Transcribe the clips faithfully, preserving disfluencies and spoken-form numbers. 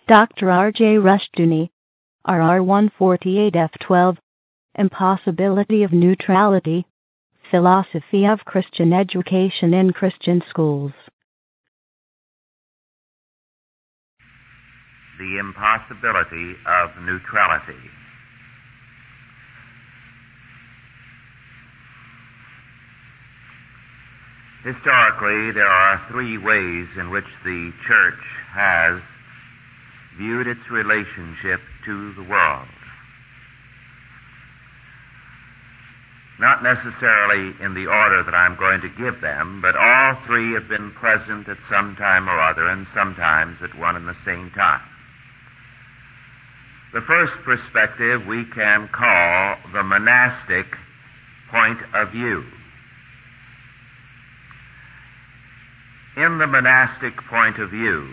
Doctor R J Rushdoony, R R one forty-eight F twelve, Impossibility of Neutrality, Philosophy of Christian Education in Christian Schools. The impossibility of neutrality. Historically, there are three ways in which the church has viewed its relationship to the world. Not necessarily in the order that I'm going to give them, but all three have been present at some time or other, and sometimes at one and the same time. The first perspective we can call the monastic point of view. In the monastic point of view,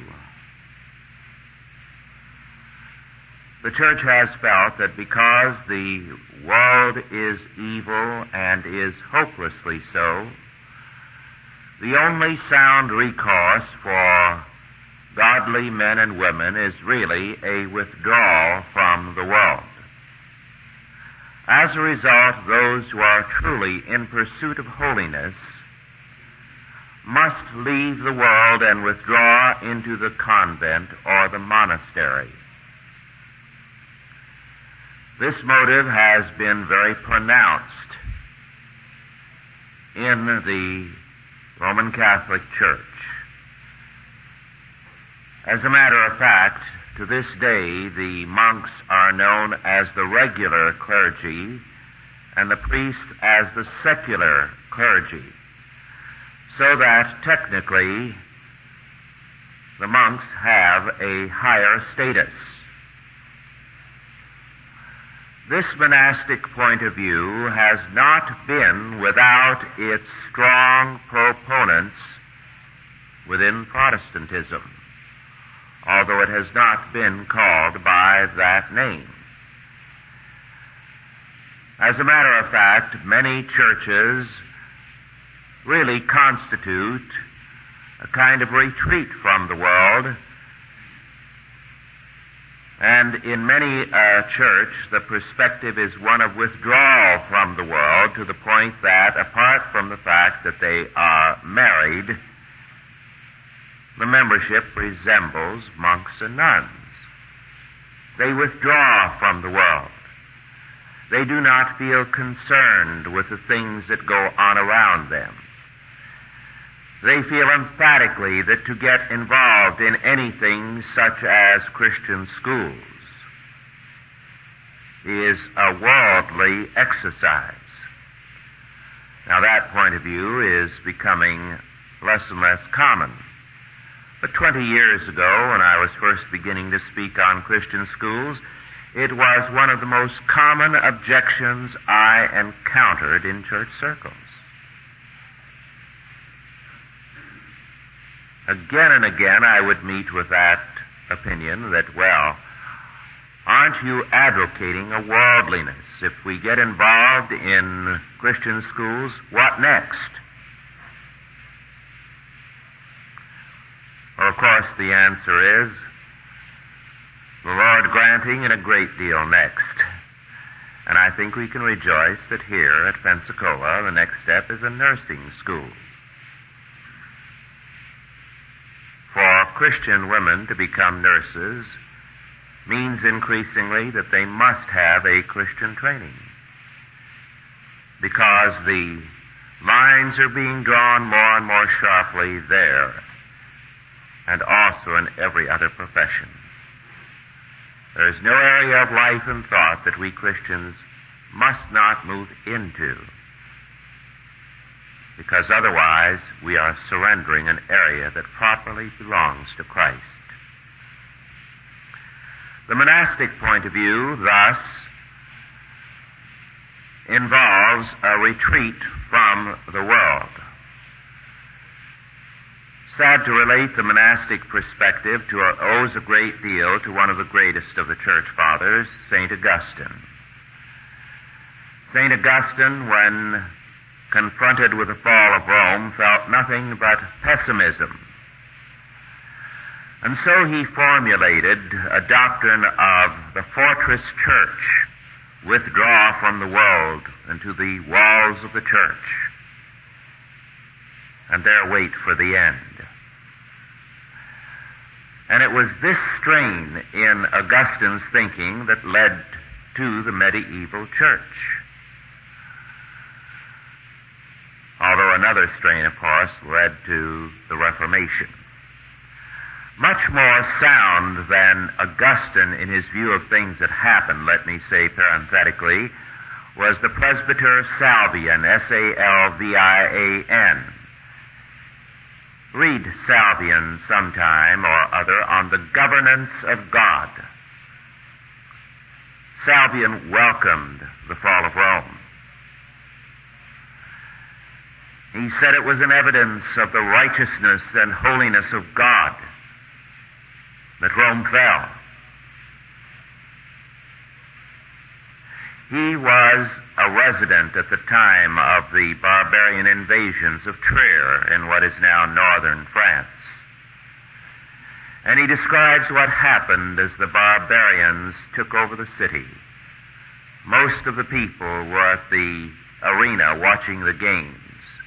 the church has felt that because the world is evil and is hopelessly so, the only sound recourse for godly men and women is really a withdrawal from the world. As a result, those who are truly in pursuit of holiness must leave the world and withdraw into the convent or the monastery. This motive has been very pronounced in the Roman Catholic Church. As a matter of fact, to this day, the monks are known as the regular clergy and the priests as the secular clergy, so that technically the monks have a higher status. This monastic point of view has not been without its strong proponents within Protestantism, although it has not been called by that name. As a matter of fact, many churches really constitute a kind of retreat from the world, and in many a church the perspective is one of withdrawal from the world, to the point that, apart from the fact that they are married, the membership resembles monks and nuns. They withdraw from the world. They do not feel concerned with the things that go on around them. They feel emphatically that to get involved in anything such as Christian schools is a worldly exercise. Now, that point of view is becoming less and less common. But twenty years ago, when I was first beginning to speak on Christian schools, it was one of the most common objections I encountered in church circles. Again and again I would meet with that opinion that, well, aren't you advocating a worldliness? If we get involved in Christian schools, what next? Well, of course, the answer is, the Lord granting, and a great deal next. And I think we can rejoice that here at Pensacola, the next step is a nursing school. For Christian women to become nurses means increasingly that they must have a Christian training, because the lines are being drawn more and more sharply there, and also in every other profession. There is no area of life and thought that we Christians must not move into, because otherwise we are surrendering an area that properly belongs to Christ. The monastic point of view, thus, involves a retreat from the world. Sad to relate, the monastic perspective to, owes a great deal to one of the greatest of the church fathers, Saint Augustine. Saint Augustine, when confronted with the fall of Rome, felt nothing but pessimism. And so he formulated a doctrine of the fortress church, withdraw from the world into the walls of the church, and there wait for the end. And it was this strain in Augustine's thinking that led to the medieval church. Although another strain, of course, led to the Reformation. Much more sound than Augustine in his view of things that happened, let me say parenthetically, was the presbyter Salvian, S A L V I A N. Read Salvian sometime or other on the governance of God. Salvian welcomed the fall of Rome. He said it was an evidence of the righteousness and holiness of God that Rome fell. He was a resident at the time of the barbarian invasions of Trier in what is now northern France. And he describes what happened as the barbarians took over the city. Most of the people were at the arena watching the games.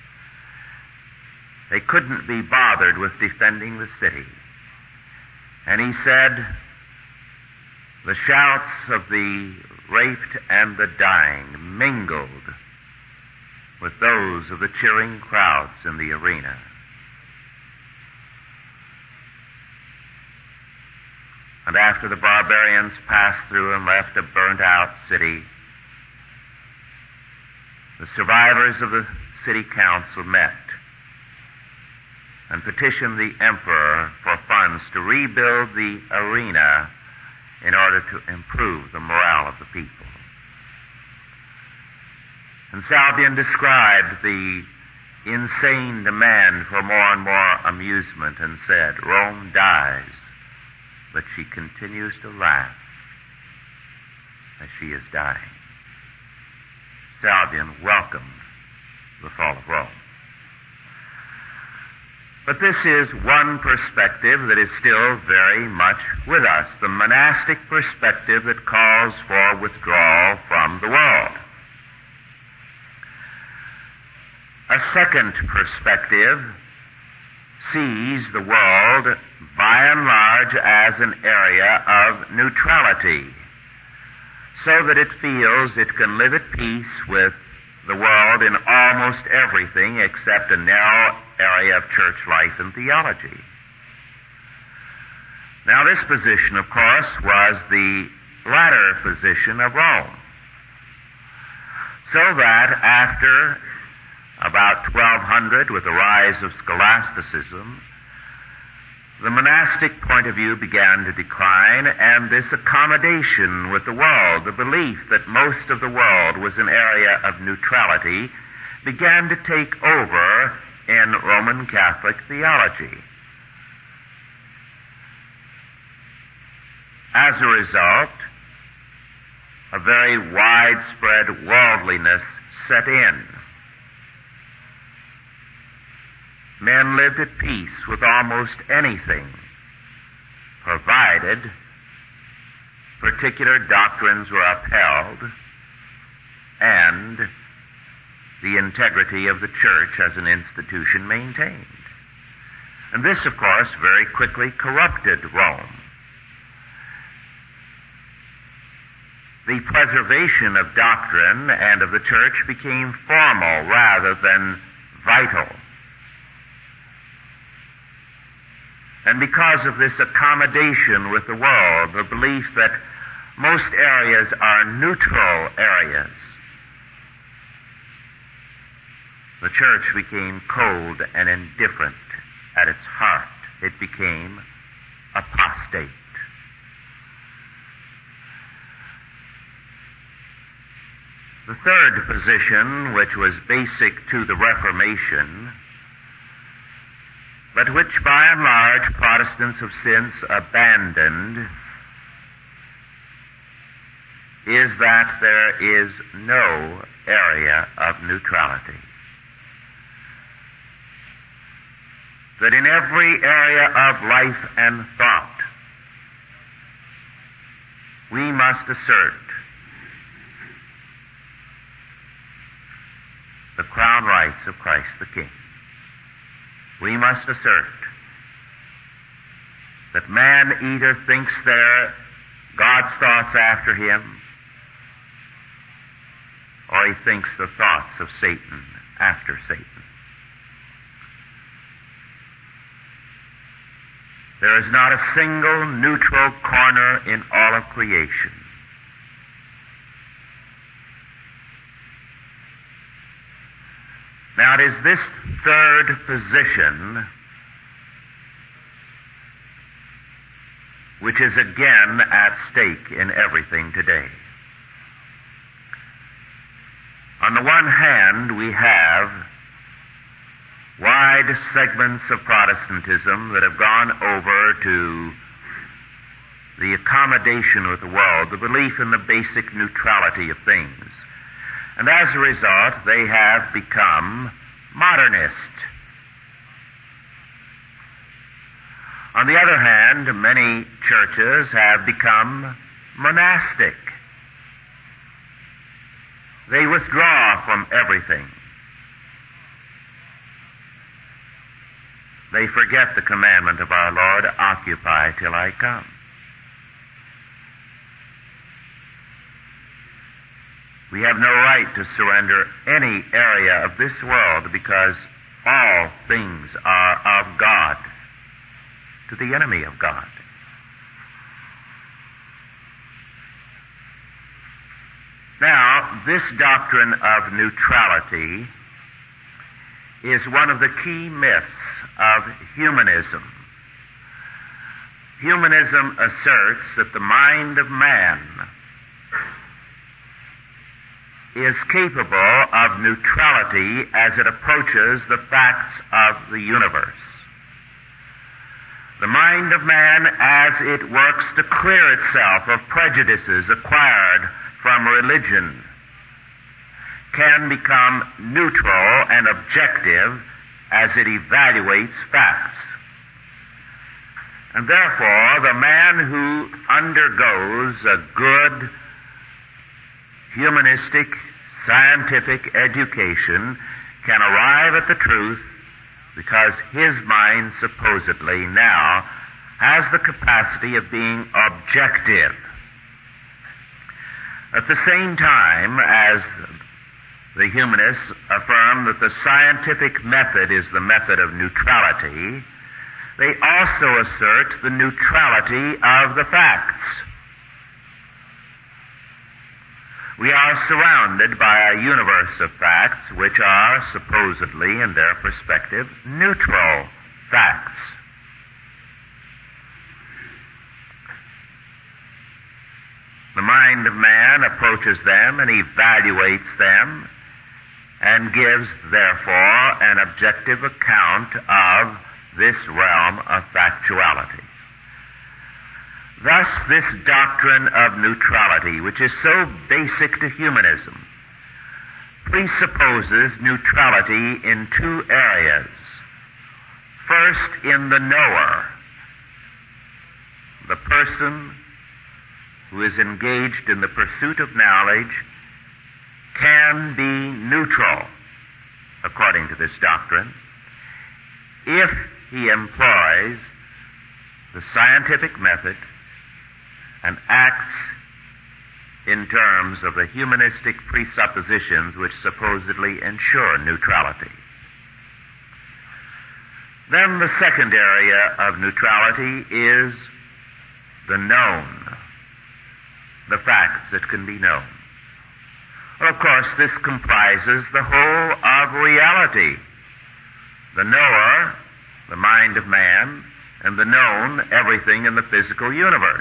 They couldn't be bothered with defending the city. And he said, the shouts of the raped and the dying mingled with those of the cheering crowds in the arena. And after the barbarians passed through and left a burnt-out city, the survivors of the city council met and petitioned the emperor for funds to rebuild the arena in order to improve the morale of the people. And Salvian described the insane demand for more and more amusement and said, Rome dies, but she continues to laugh as she is dying. Salvian welcomed the fall of Rome. But this is one perspective that is still very much with us, the monastic perspective that calls for withdrawal from the world. A second perspective sees the world by and large as an area of neutrality, so that it feels it can live at peace with the world in almost everything except a narrow area of church life and theology. Now, this position, of course, was the latter position of Rome. So that after about twelve hundred, with the rise of scholasticism, the monastic point of view began to decline, and this accommodation with the world, the belief that most of the world was an area of neutrality, began to take over in Roman Catholic theology. As a result, a very widespread worldliness set in. Men lived at peace with almost anything, provided particular doctrines were upheld and the integrity of the church as an institution maintained. And this, of course, very quickly corrupted Rome. The preservation of doctrine and of the church became formal rather than vital. And because of this accommodation with the world, the belief that most areas are neutral areas, the church became cold and indifferent at its heart. It became apostate. The third position, which was basic to the Reformation, but which by and large Protestants have since abandoned, is that there is no area of neutrality. that in every area of life and thought we must assert the crown rights of Christ the King. We must assert that man either thinks they're God's thoughts after him, or he thinks the thoughts of Satan after Satan. There is not a single neutral corner in all of creation. Now it is this third position which is again at stake in everything today. On the one hand, we have wide segments of Protestantism that have gone over to the accommodation with the world, the belief in the basic neutrality of things. And as a result, they have become modernist. On the other hand, many churches have become monastic. They withdraw from everything. They forget the commandment of our Lord, occupy till I come. We have no right to surrender any area of this world because all things are of God to the enemy of God. Now, this doctrine of neutrality is one of the key myths of humanism. Humanism asserts that the mind of man is capable of neutrality as it approaches the facts of the universe. The mind of man, as it works to clear itself of prejudices acquired from religion, can become neutral and objective as it evaluates facts. And therefore, the man who undergoes a good, humanistic, scientific education can arrive at the truth because his mind supposedly now has the capacity of being objective. At the same time as the humanists affirm that the scientific method is the method of neutrality, they also assert the neutrality of the facts. We are surrounded by a universe of facts which are supposedly, in their perspective, neutral facts. The mind of man approaches them and evaluates them and gives, therefore, an objective account of this realm of factuality. Thus, this doctrine of neutrality, which is so basic to humanism, presupposes neutrality in two areas. First, in the knower, the person who is engaged in the pursuit of knowledge can be neutral, according to this doctrine, if he employs the scientific method and acts in terms of the humanistic presuppositions which supposedly ensure neutrality. Then the second area of neutrality is the known, the facts that can be known. Well, of course, this comprises the whole of reality. The knower, the mind of man, and the known, everything in the physical universe.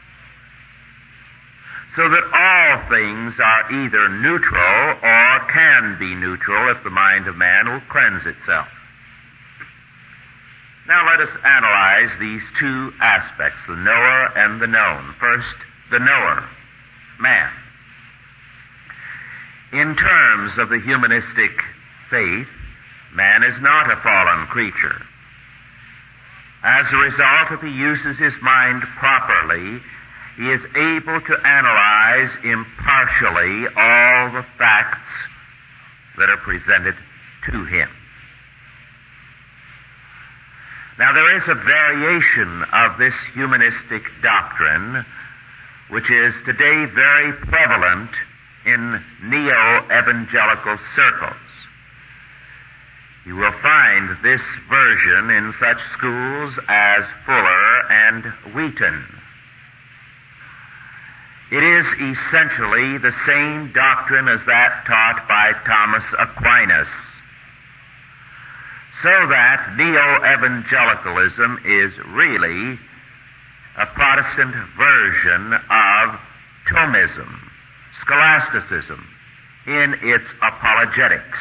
So that all things are either neutral or can be neutral if the mind of man will cleanse itself. Now let us analyze these two aspects, the knower and the known. First, the knower, man. In terms of the humanistic faith, man is not a fallen creature. As a result, if he uses his mind properly, he is able to analyze impartially all the facts that are presented to him. Now, there is a variation of this humanistic doctrine which is today very prevalent in neo-evangelical circles. You will find this version in such schools as Fuller and Wheaton. It is essentially the same doctrine as that taught by Thomas Aquinas, so that neo-evangelicalism is really a Protestant version of Thomism, scholasticism, in its apologetics.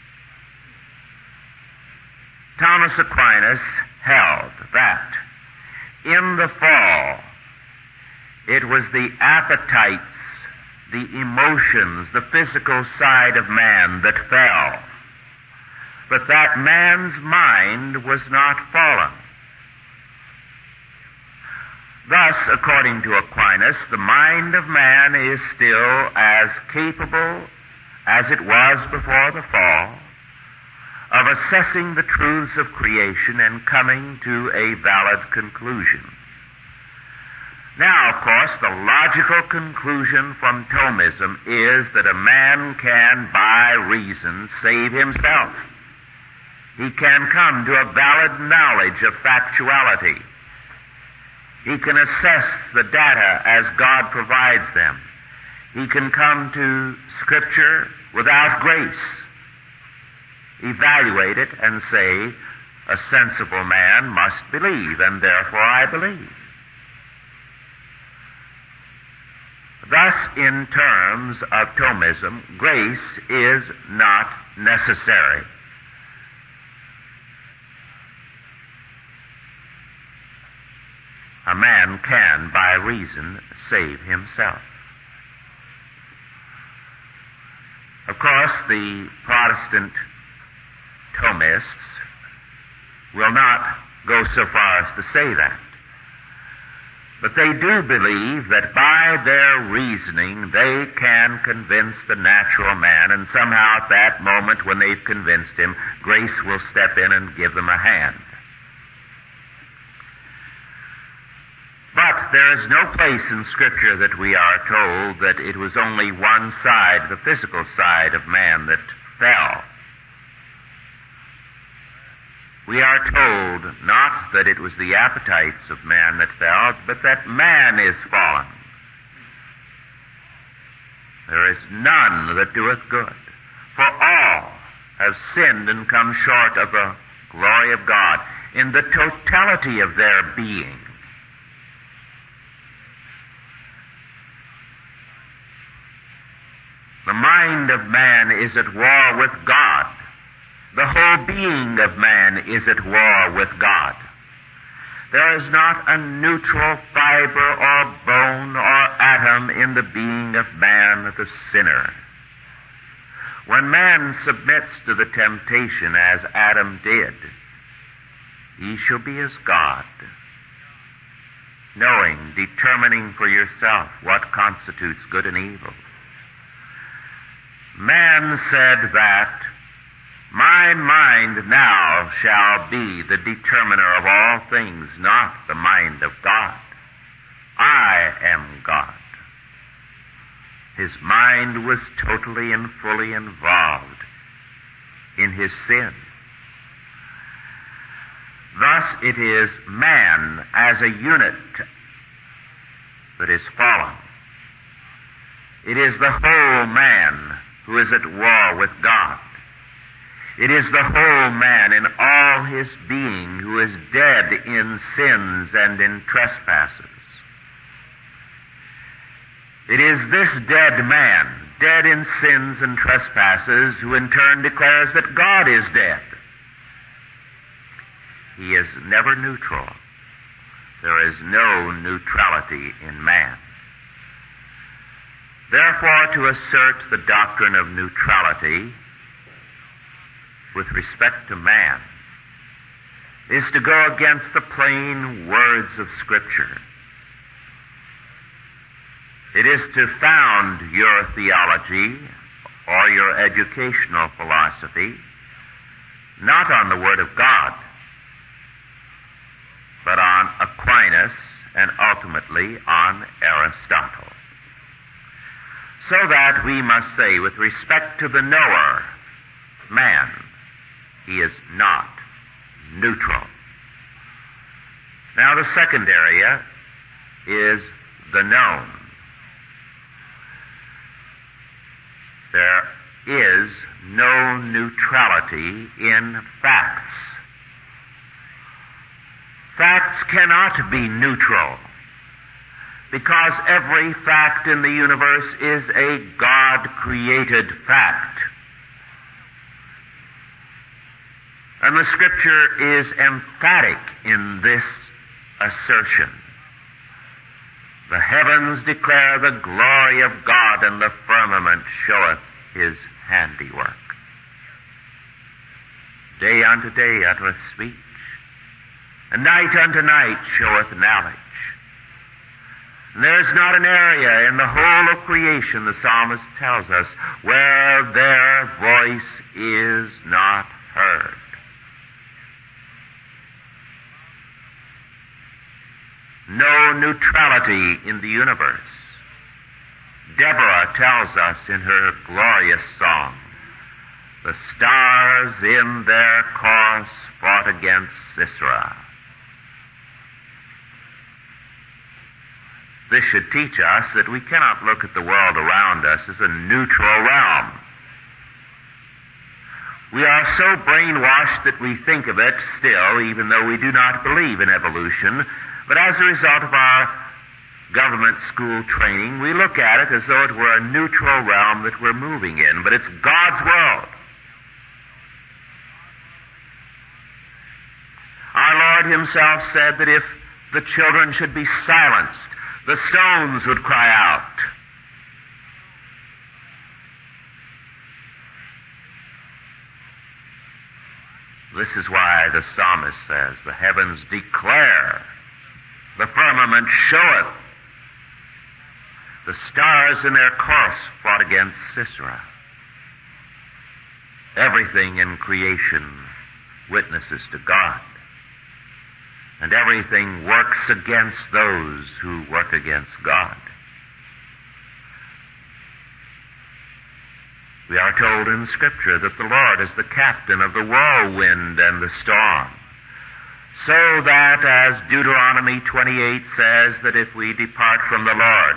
Thomas Aquinas held that in the fall it was the appetites, the emotions, the physical side of man that fell, but that man's mind was not fallen. Thus, according to Aquinas, the mind of man is still as capable as it was before the fall of assessing the truths of creation and coming to a valid conclusion. Now, of course, the logical conclusion from Thomism is that a man can, by reason, save himself. He can come to a valid knowledge of factuality. He can assess the data as God provides them. He can come to Scripture without grace, evaluate it, and say, a sensible man must believe, and therefore I believe. Thus, in terms of Thomism, grace is not necessary. A man can, by reason, save himself. Of course, the Protestant Thomists will not go so far as to say that. But they do believe that by their reasoning they can convince the natural man, and somehow at that moment when they've convinced him, grace will step in and give them a hand. But there is no place in Scripture that we are told that it was only one side, the physical side of man, that fell. We are told not that it was the appetites of man that fell, but that man is fallen. There is none that doeth good, for all have sinned and come short of the glory of God in the totality of their being. The mind of man is at war with God. The whole being of man is at war with God. There is not a neutral fiber or bone or atom in the being of man, the sinner. When man submits to the temptation as Adam did, he shall be as God, knowing, determining for yourself what constitutes good and evil. Man said that, my mind now shall be the determiner of all things, not the mind of God. I am God. His mind was totally and fully involved in his sin. Thus it is man as a unit that is fallen. It is the whole man who is at war with God. It is the whole man in all his being who is dead in sins and in trespasses. It is this dead man, dead in sins and trespasses, who in turn declares that God is dead. He is never neutral. There is no neutrality in man. Therefore, to assert the doctrine of neutrality with respect to man is to go against the plain words of Scripture. It is to found your theology or your educational philosophy not on the Word of God, but on Aquinas and ultimately on Aristotle. So that we must say, with respect to the knower, man, he is not neutral. Now the second area is the known. There is no neutrality in facts. Facts cannot be neutral, because every fact in the universe is a God-created fact. And the Scripture is emphatic in this assertion. The heavens declare the glory of God, and the firmament showeth his handiwork. Day unto day uttereth speech, and night unto night showeth knowledge. And there is not an area in the whole of creation, the psalmist tells us, where their voice is not heard. No neutrality in the universe. Deborah tells us in her glorious song, the stars in their course fought against Sisera. This should teach us that we cannot look at the world around us as a neutral realm. We are so brainwashed that we think of it still, even though we do not believe in evolution, but as a result of our government school training, we look at it as though it were a neutral realm that we're moving in, but it's God's world. Our Lord himself said that if the children should be silenced, the stones would cry out. This is why the psalmist says, the heavens declare, the firmament showeth, the stars in their course fought against Sisera. Everything in creation witnesses to God, and everything works against those who work against God. We are told in Scripture that the Lord is the captain of the whirlwind and the storm, so that, as Deuteronomy twenty-eight says, that if we depart from the Lord,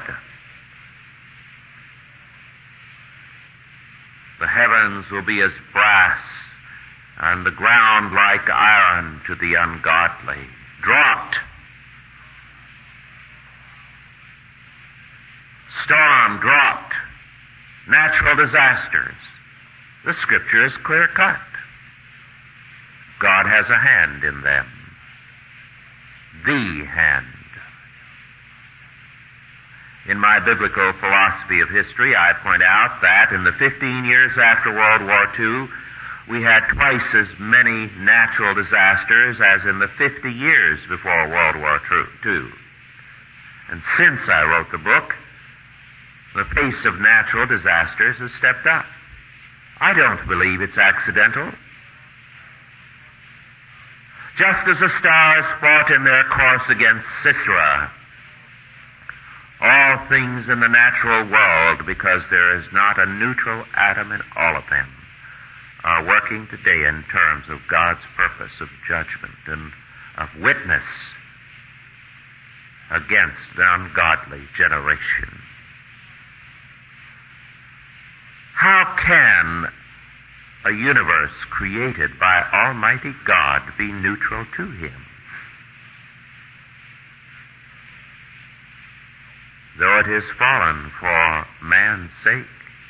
the heavens will be as brass, and the ground like iron to the ungodly. Drought, storm, drought, natural disasters. The Scripture is clear-cut. God has a hand in them. The hand. In my biblical philosophy of history, I point out that in the fifteen years after World War Two, we had twice as many natural disasters as in the fifty years before World War Two. And since I wrote the book, the pace of natural disasters has stepped up. I don't believe it's accidental. Just as the stars fought in their course against Sisera, all things in the natural world, because there is not a neutral atom in all of them, are working today in terms of God's purpose of judgment and of witness against the ungodly generation. How can a universe created by Almighty God be neutral to Him? Though it is fallen for man's sake.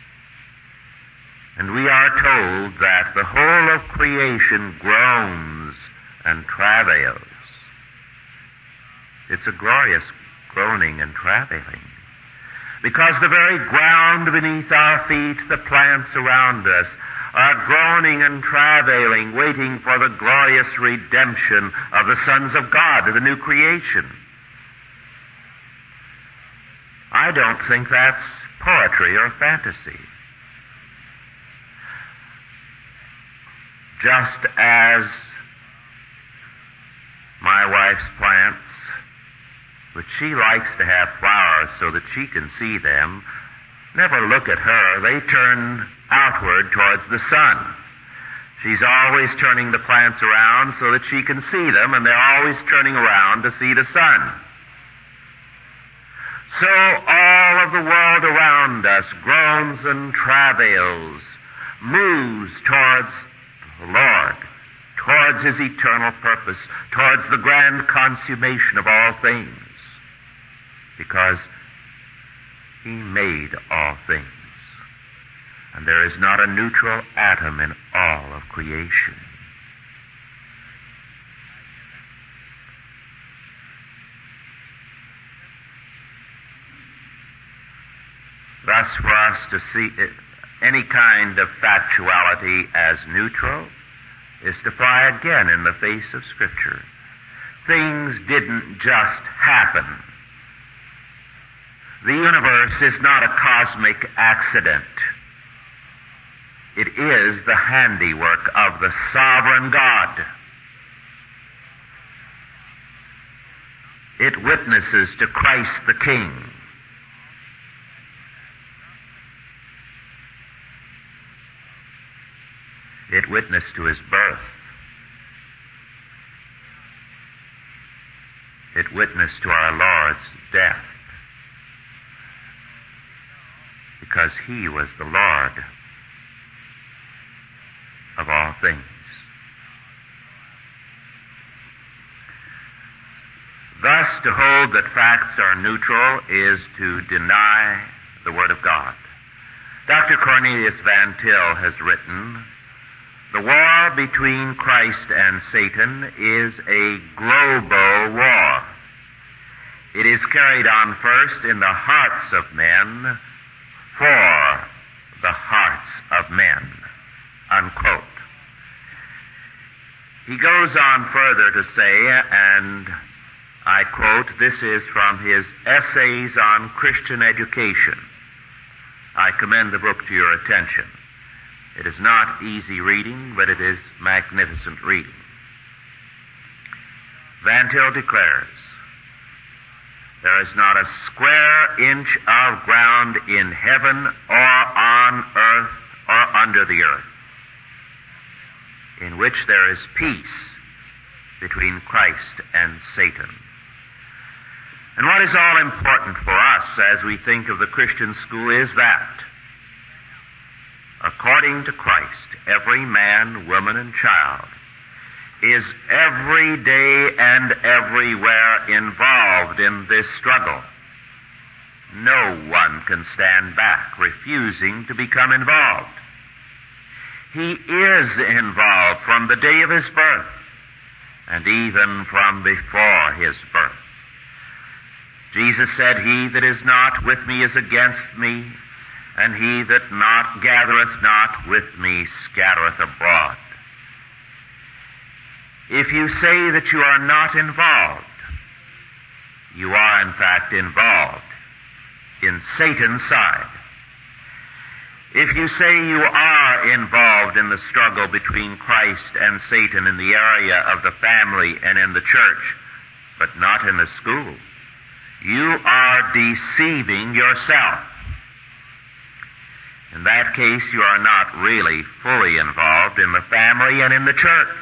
And we are told that the whole of creation groans and travails. It's a glorious groaning and travailing, because the very ground beneath our feet, the plants around us, are groaning and travailing, waiting for the glorious redemption of the sons of God, of the new creation. I don't think that's poetry or fantasy. Just as my wife's plants, which she likes to have flowers so that she can see them, never look at her. They turn outward towards the sun. She's always turning the plants around so that she can see them, and they're always turning around to see the sun. So all of the world around us groans and travails, moves towards the Lord, towards His eternal purpose, towards the grand consummation of all things, because He made all things, and there is not a neutral atom in all of creation. Thus, for us to see it, any kind of factuality as neutral is to fly again in the face of Scripture. Things didn't just happen. The universe is not a cosmic accident. It is the handiwork of the sovereign God. It witnesses to Christ the King. It witnessed to His birth. It witnessed to our Lord's death, because He was the Lord of all things. Thus, to hold that facts are neutral is to deny the Word of God. Doctor Cornelius Van Til has written, "The war between Christ and Satan is a global war. It is carried on first in the hearts of men for the hearts of men." Unquote. He goes on further to say, and I quote, this is from his Essays on Christian Education. I commend the book to your attention. It is not easy reading, but it is magnificent reading. Van Til declares, "There is not a square inch of ground in heaven or on earth or under the earth in which there is peace between Christ and Satan." And what is all important for us as we think of the Christian school is that, according to Christ, every man, woman, and child is every day and everywhere involved in this struggle. No one can stand back, refusing to become involved. He is involved from the day of his birth, and even from before his birth. Jesus said, "He that is not with me is against me, and he that not gathereth not with me scattereth abroad." If you say that you are not involved, you are in fact involved in Satan's side. If you say you are involved in the struggle between Christ and Satan in the area of the family and in the church, but not in the school, you are deceiving yourself. In that case, you are not really fully involved in the family and in the church.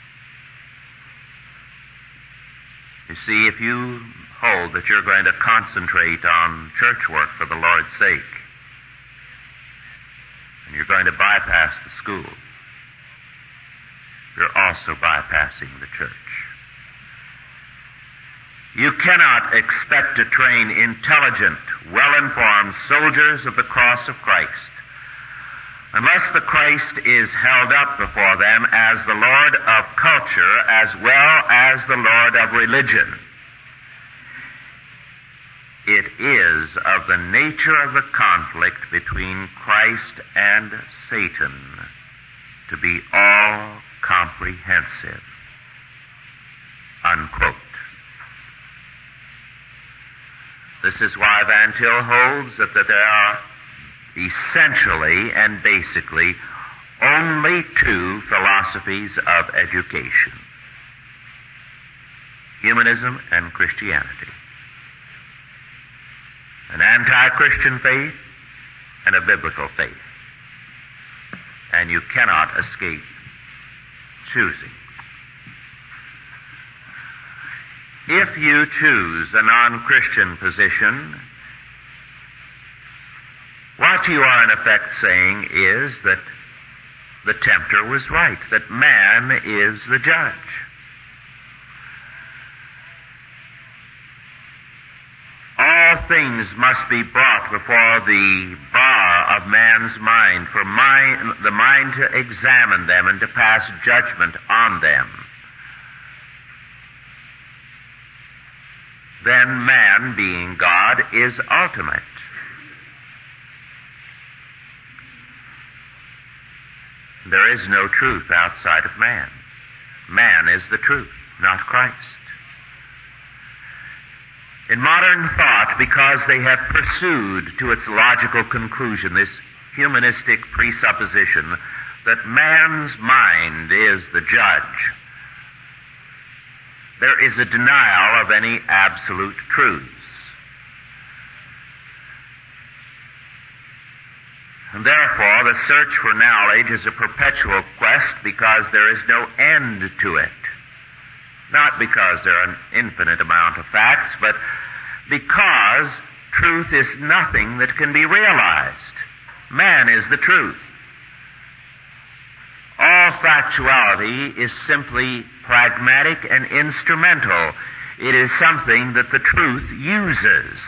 You see, if you hold that you're going to concentrate on church work for the Lord's sake, and you're going to bypass the school, you're also bypassing the church. You cannot expect to train intelligent, well-informed soldiers of the cross of Christ unless the Christ is held up before them as the Lord of culture as well as the Lord of religion. It is of the nature of the conflict between Christ and Satan to be all comprehensive. Unquote. This is why Van Til holds that, that there are essentially and basically only two philosophies of education: humanism and Christianity. An anti-Christian faith and a biblical faith. And you cannot escape choosing. If you choose a non-Christian position, what you are in effect saying is that the tempter was right, that man is the judge. All things must be brought before the bar of man's mind, for mind, the mind to examine them and to pass judgment on them. Then man, being God, is ultimate. There is no truth outside of man. Man is the truth, not Christ. In modern thought, because they have pursued to its logical conclusion this humanistic presupposition that man's mind is the judge, there is a denial of any absolute truths. And therefore, the search for knowledge is a perpetual quest because there is no end to it. Not because there are an infinite amount of facts, but because truth is nothing that can be realized. Man is the truth. All factuality is simply pragmatic and instrumental. It is something that the truth uses.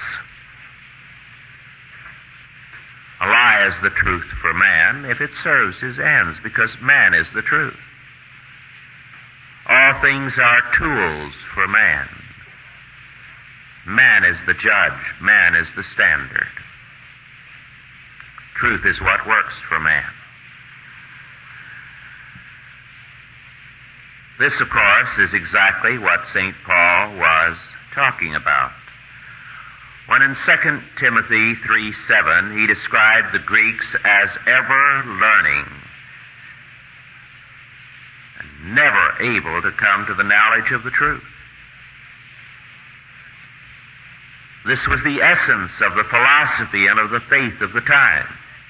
A lie is the truth for man if it serves his ends, because man is the truth. All things are tools for man. Man is the judge. Man is the standard. Truth is what works for man. This, of course, is exactly what Saint Paul was talking about when in Second Timothy three seven he described the Greeks as ever learning and never able to come to the knowledge of the truth. This was the essence of the philosophy and of the faith of the time.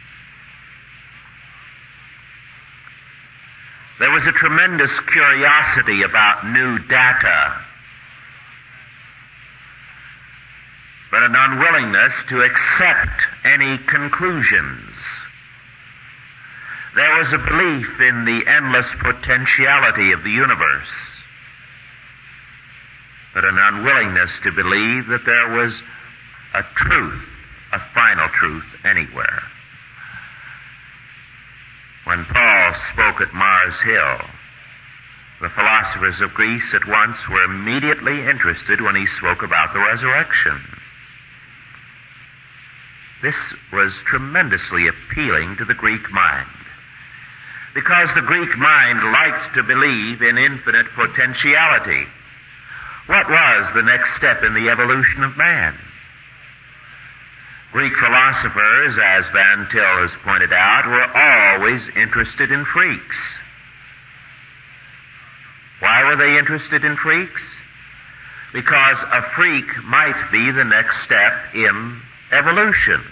There was a tremendous curiosity about new data, but an unwillingness to accept any conclusions. There was a belief in the endless potentiality of the universe, but an unwillingness to believe that there was a truth, a final truth anywhere. When Paul spoke at Mars Hill, the philosophers of Greece at once were immediately interested when he spoke about the resurrection. This was tremendously appealing to the Greek mind, because the Greek mind liked to believe in infinite potentiality. What was the next step in the evolution of man? Greek philosophers, as Van Til has pointed out, were always interested in freaks. Why were they interested in freaks? Because a freak might be the next step in evolution.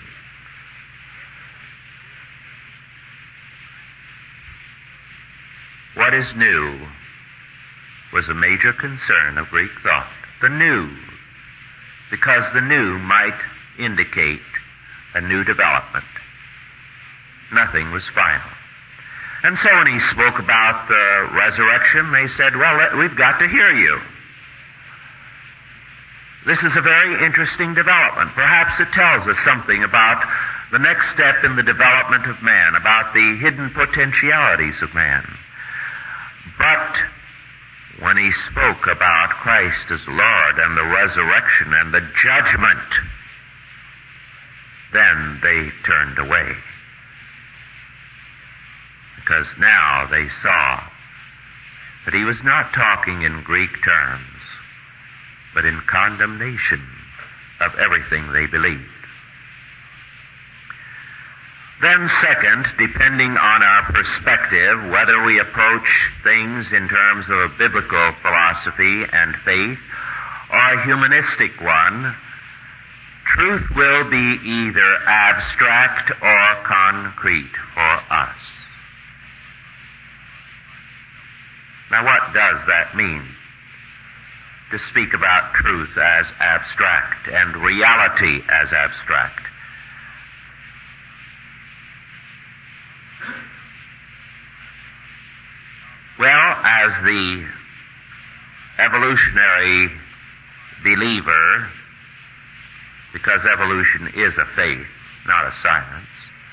What is new was a major concern of Greek thought. The new, because the new might indicate a new development. Nothing was final. And so when he spoke about the resurrection, they said, well, we've got to hear you. This is a very interesting development. Perhaps it tells us something about the next step in the development of man, about the hidden potentialities of man. But when he spoke about Christ as Lord and the resurrection and the judgment, then they turned away. because now they saw that he was not talking in Greek terms, but in condemnation of everything they believed. Then second, depending on our perspective, whether we approach things in terms of a biblical philosophy and faith or a humanistic one, truth will be either abstract or concrete for us. Now, what does that mean? To speak about truth as abstract and reality as abstract. Well, as the evolutionary believer, because evolution is a faith, not a science,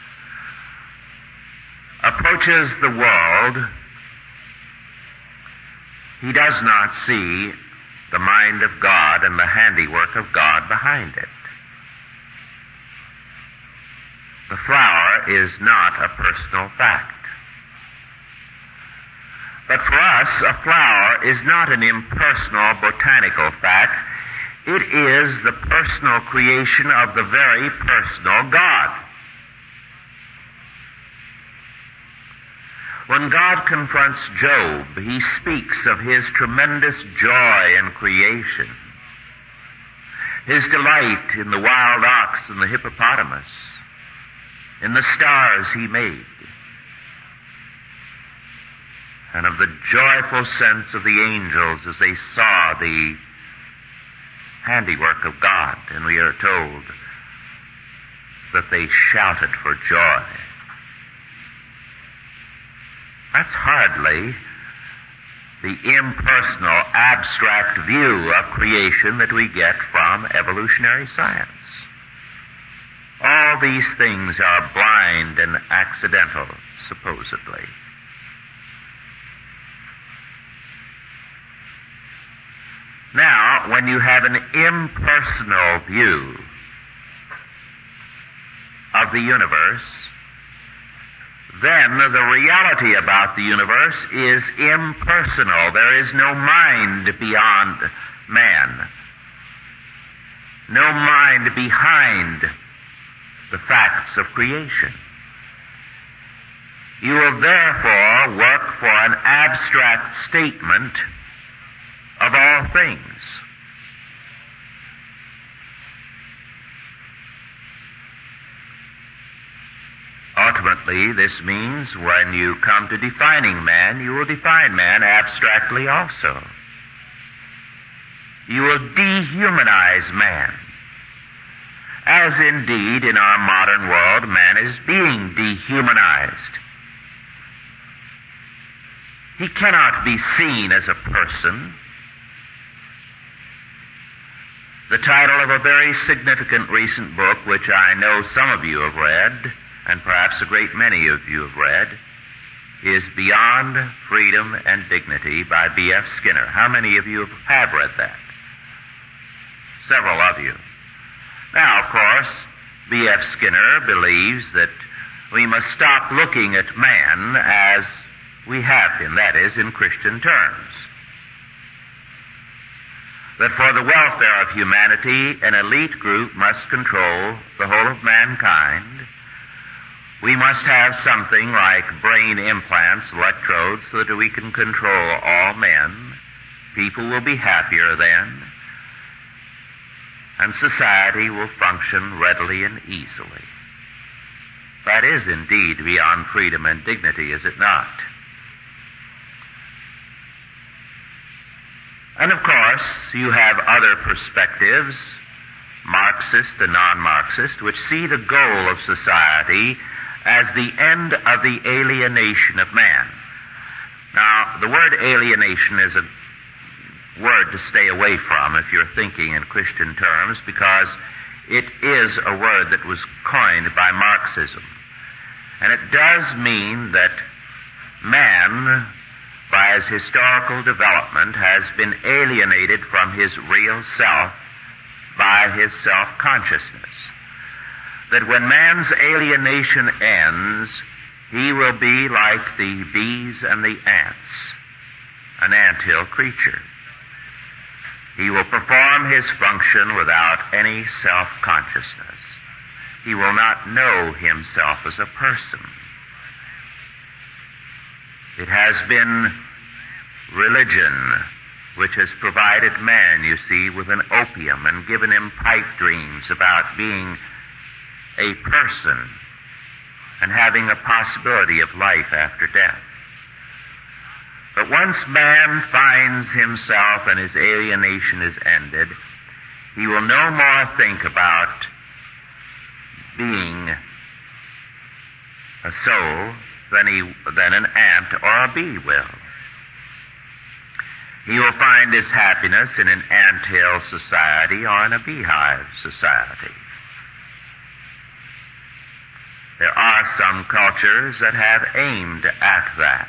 approaches the world, he does not see the mind of God and the handiwork of God behind it. The flower is not a personal fact. But for us, a flower is not an impersonal botanical fact. It is the personal creation of the very personal God. When God confronts Job, he speaks of his tremendous joy in creation, his delight in the wild ox and the hippopotamus, in the stars he made, and of the joyful sense of the angels as they saw the handiwork of God. And we are told that they shouted for joy. That's hardly the impersonal, abstract view of creation that we get from evolutionary science. All these things are blind and accidental, supposedly. Now, when you have an impersonal view of the universe, then the reality about the universe is impersonal. There is no mind beyond man, no mind behind the facts of creation. You will therefore work for an abstract statement of all things. Ultimately, this means when you come to defining man, you will define man abstractly also. You will dehumanize man, as indeed in our modern world man is being dehumanized. He cannot be seen as a person. The title of a very significant recent book, which I know some of you have read, and perhaps a great many of you have read, is Beyond Freedom and Dignity by B F Skinner. How many of you have read that? Several of you. Now, of course, B F Skinner believes that we must stop looking at man as we have him, that is, in Christian terms. That for the welfare of humanity, an elite group must control the whole of mankind. We must have something like brain implants, electrodes, so that we can control all men. People will be happier then, and society will function readily and easily. That is indeed beyond freedom and dignity, is it not? And of course, you have other perspectives, Marxist and non-Marxist, which see the goal of society as the end of the alienation of man. Now, the word alienation is a word to stay away from if you're thinking in Christian terms, because it is a word that was coined by Marxism. And it does mean that man, by his historical development, has been alienated from his real self by his self-consciousness. That when man's alienation ends, he will be like the bees and the ants, an anthill creature. He will perform his function without any self-consciousness. He will not know himself as a person. It has been religion which has provided man, you see, with an opium and given him pipe dreams about being a person and having a possibility of life after death. But once man finds himself and his alienation is ended, he will no more think about being a soul than, he, than an ant or a bee will. He will find his happiness in an anthill society or in a beehive society. There are some cultures that have aimed at that.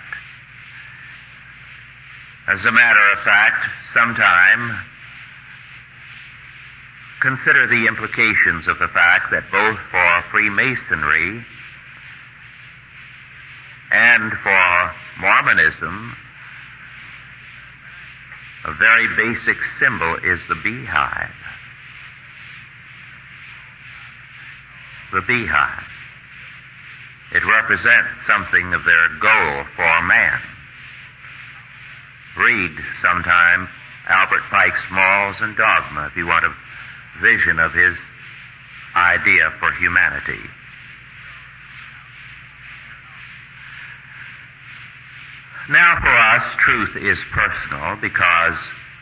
As a matter of fact, sometime consider the implications of the fact that both for Freemasonry and for Mormonism, a very basic symbol is the beehive. The beehive. It represents something of their goal for man. Read sometime Albert Pike's Morals and Dogma if you want a vision of his idea for humanity. Now for us, truth is personal because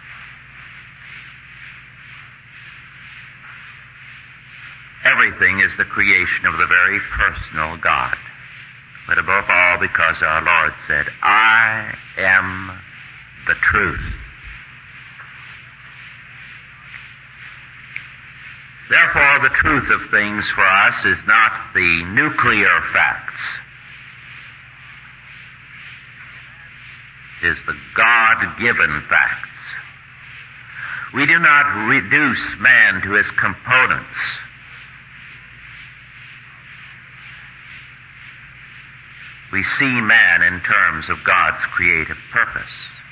everything is the creation of the very personal God. But above all, because our Lord said, I am the truth. Therefore, the truth of things for us is not the nuclear facts. It is the God-given facts. We do not reduce man to his components. We see man in terms of God's creative purpose.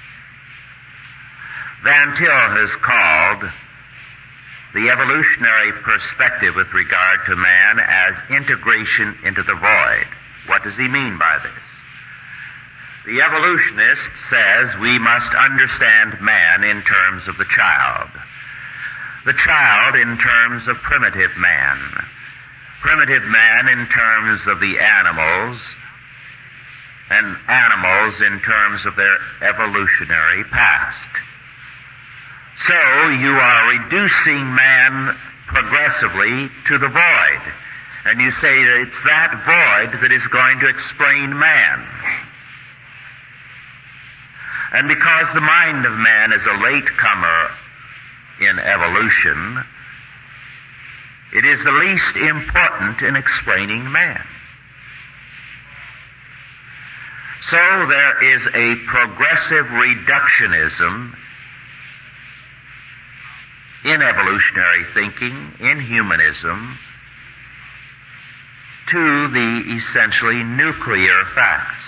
Van Til has called the evolutionary perspective with regard to man as integration into the void. What does he mean by this? The evolutionist says we must understand man in terms of the child. The child in terms of primitive man. Primitive man in terms of the animals, and animals in terms of their evolutionary past. So you are reducing man progressively to the void. And you say that it's that void that is going to explain man. And because the mind of man is a latecomer in evolution, it is the least important in explaining man. So there is a progressive reductionism in evolutionary thinking, in humanism, to the essentially nuclear facts.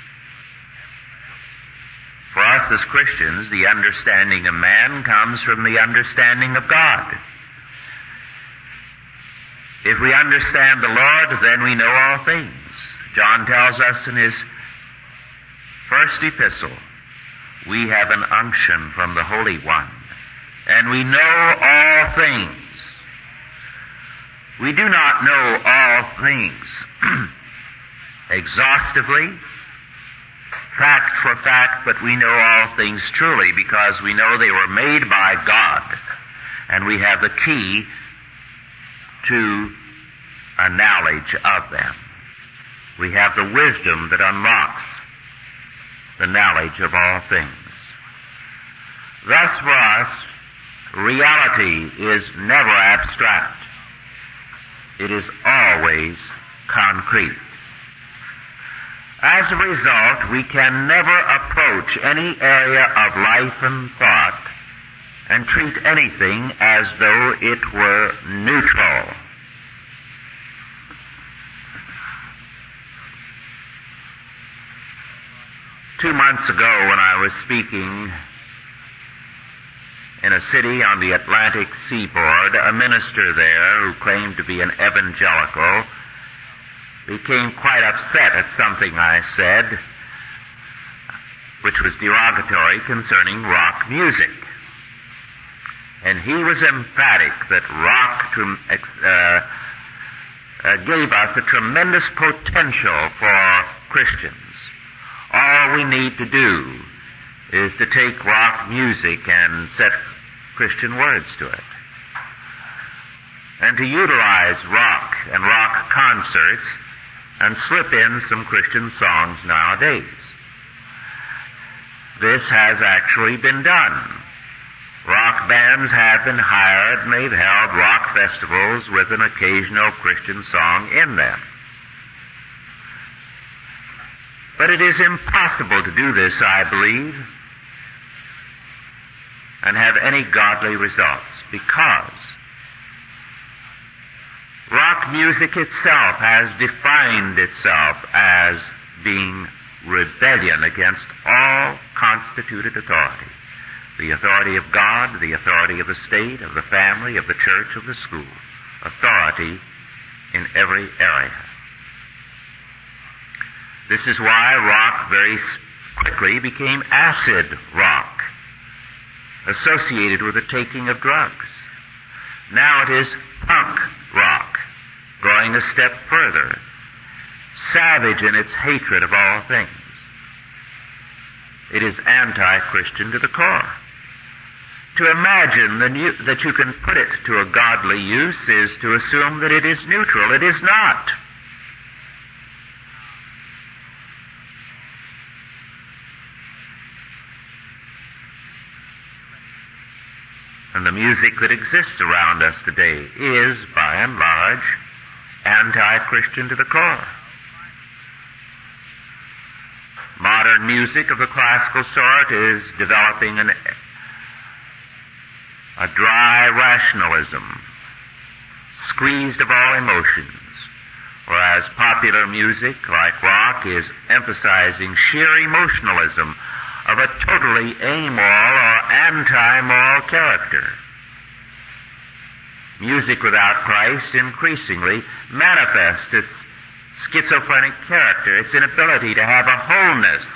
For us as Christians, the understanding of man comes from the understanding of God. If we understand the Lord, then we know all things. John tells us in his first epistle, we have an unction from the Holy One, and we know all things. We do not know all things exhaustively, fact for fact, but we know all things truly because we know they were made by God, and we have the key to a knowledge of them. We have the wisdom that unlocks the knowledge of all things. Thus for us, reality is never abstract. It is always concrete. As a result, we can never approach any area of life and thought and treat anything as though it were neutral. Two months ago, when I was speaking in a city on the Atlantic seaboard, a minister there who claimed to be an evangelical became quite upset at something I said, which was derogatory concerning rock music. And he was emphatic that rock uh, uh, gave us a tremendous potential for Christians. All we need to do is to take rock music and set Christian words to it, and to utilize rock and rock concerts and slip in some Christian songs nowadays. This has actually been done. Rock bands have been hired, and they've held rock festivals with an occasional Christian song in them. But it is impossible to do this, I believe, and have any godly results, because rock music itself has defined itself as being rebellion against all constituted authority. The authority of God, the authority of the state, of the family, of the church, of the school. Authority in every area. This is why rock very quickly became acid rock, associated with the taking of drugs. Now it is punk rock, going a step further, savage in its hatred of all things. It is anti-Christian to the core. To imagine the new, that you can put it to a godly use is to assume that it is neutral. It is not. And the music that exists around us today is, by and large, anti-Christian to the core. Modern music of the classical sort is developing an, a dry rationalism, squeezed of all emotions, whereas popular music, like rock, is emphasizing sheer emotionalism of a totally amoral or anti-moral character. Music without Christ increasingly manifests its schizophrenic character, its inability to have a wholeness.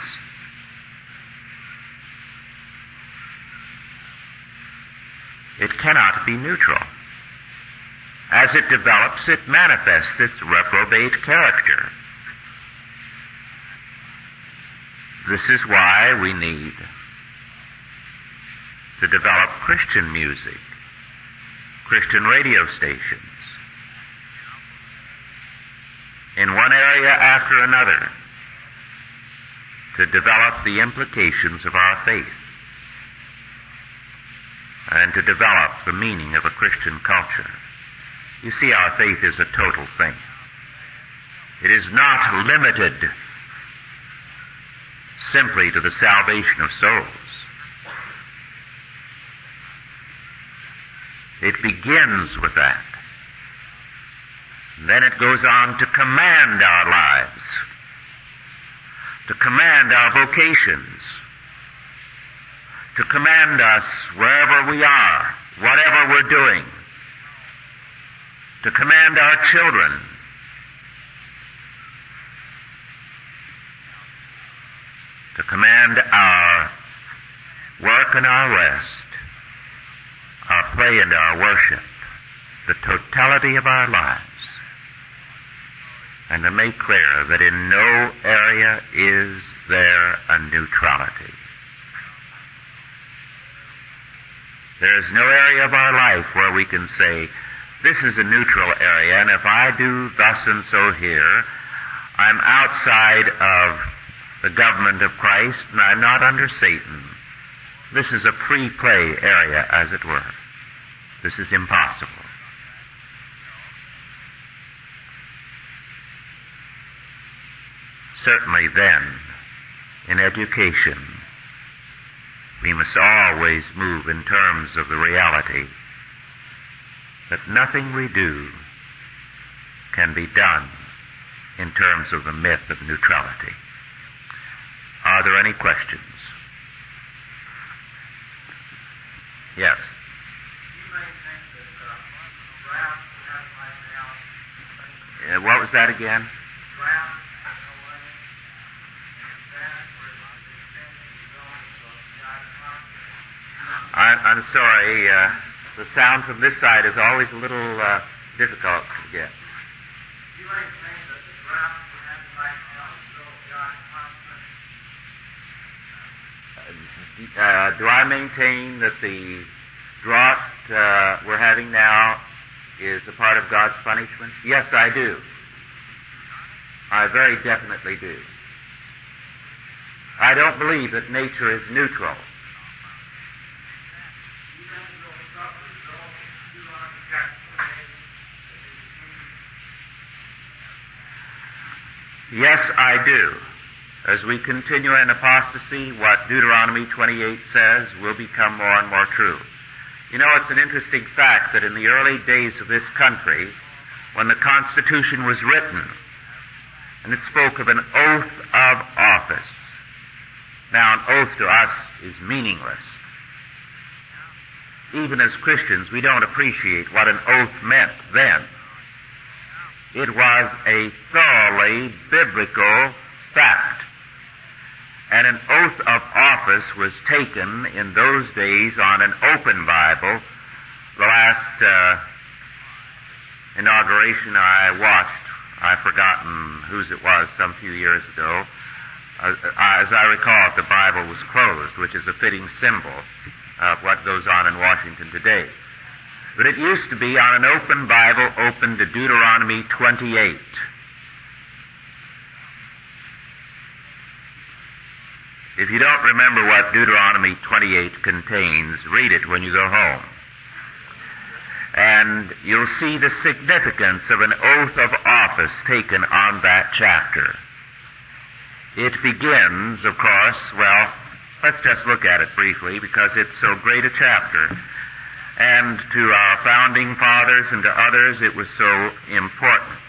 It cannot be neutral. As it develops, it manifests its reprobate character. This is why we need to develop Christian music, Christian radio stations, in one area after another, to develop the implications of our faith and to develop the meaning of a Christian culture. You see, our faith is a total thing. It is not limited simply to the salvation of souls. It begins with that. And then it goes on to command our lives, to command our vocations, to command us wherever we are, whatever we're doing, to command our children, to command our work and our rest, our play and our worship, the totality of our lives, and to make clear that in no area is there a neutrality. There is no area of our life where we can say, this is a neutral area, and if I do thus and so here, I'm outside of the government of Christ, and I'm not under Satan. This is a free play area, as it were. This is impossible. Certainly then, in education, we must always move in terms of the reality that nothing we do can be done in terms of the myth of neutrality. Our Are there any questions? Yes. Uh, what was that again? I, I'm sorry. Uh, the sound from this side is always a little uh, difficult to get. Uh, do I maintain that the drought uh, we're having now is a part of God's punishment? Yes, I do. I very definitely do. I don't believe that nature is neutral. Yes, I do. As we continue in apostasy, what Deuteronomy twenty-eight says will become more and more true. You know, it's an interesting fact that in the early days of this country, when the Constitution was written, and it spoke of an oath of office. Now, an oath to us is meaningless. Even as Christians, we don't appreciate what an oath meant then. It was a thoroughly biblical fact. And an oath of office was taken in those days on an open Bible. The last uh, inauguration I watched, I've forgotten whose it was, some few years ago. Uh, as I recall, the Bible was closed, which is a fitting symbol of what goes on in Washington today. But it used to be on an open Bible open to Deuteronomy twenty-eight. If you don't remember what Deuteronomy twenty-eight contains, read it when you go home. And you'll see the significance of an oath of office taken on that chapter. It begins, of course, well, let's just look at it briefly because it's so great a chapter. And to our founding fathers and to others, it was so important.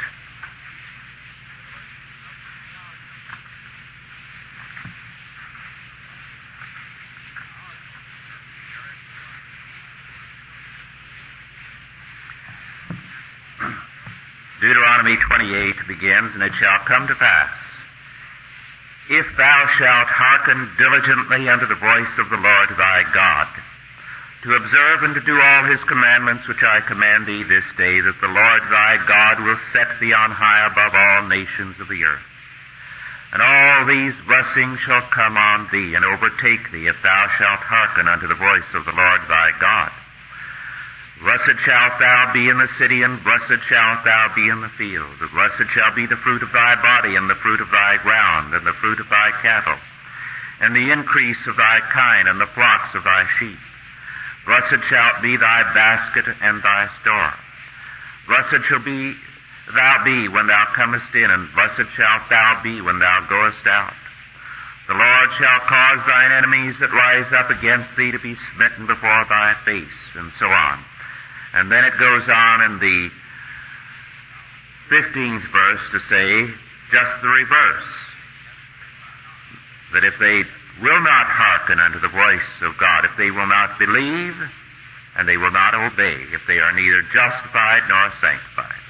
Deuteronomy twenty-eight begins, and it shall come to pass, if thou shalt hearken diligently unto the voice of the Lord thy God, to observe and to do all his commandments which I command thee this day, that the Lord thy God will set thee on high above all nations of the earth. And all these blessings shall come on thee and overtake thee, if thou shalt hearken unto the voice of the Lord thy God. Blessed shalt thou be in the city, and blessed shalt thou be in the field. And blessed shall be the fruit of thy body, and the fruit of thy ground, and the fruit of thy cattle, and the increase of thy kine, and the flocks of thy sheep. Blessed shalt be thy basket and thy store. Blessed shall be thou be when thou comest in, and blessed shalt thou be when thou goest out. The Lord shall cause thine enemies that rise up against thee to be smitten before thy face, and so on. And then it goes on in the fifteenth verse to say just the reverse. That if they will not hearken unto the voice of God, if they will not believe, and they will not obey, if they are neither justified nor sanctified,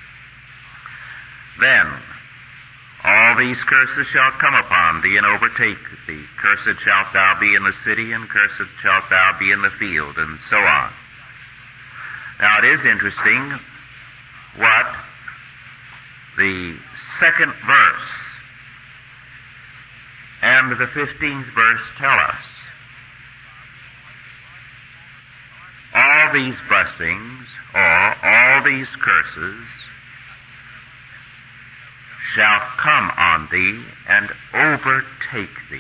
then all these curses shall come upon thee and overtake thee. Cursed shalt thou be in the city, and cursed shalt thou be in the field, and so on. Now, it is interesting what the second verse and the fifteenth verse tell us. All these blessings, or all these curses, shall come on thee and overtake thee.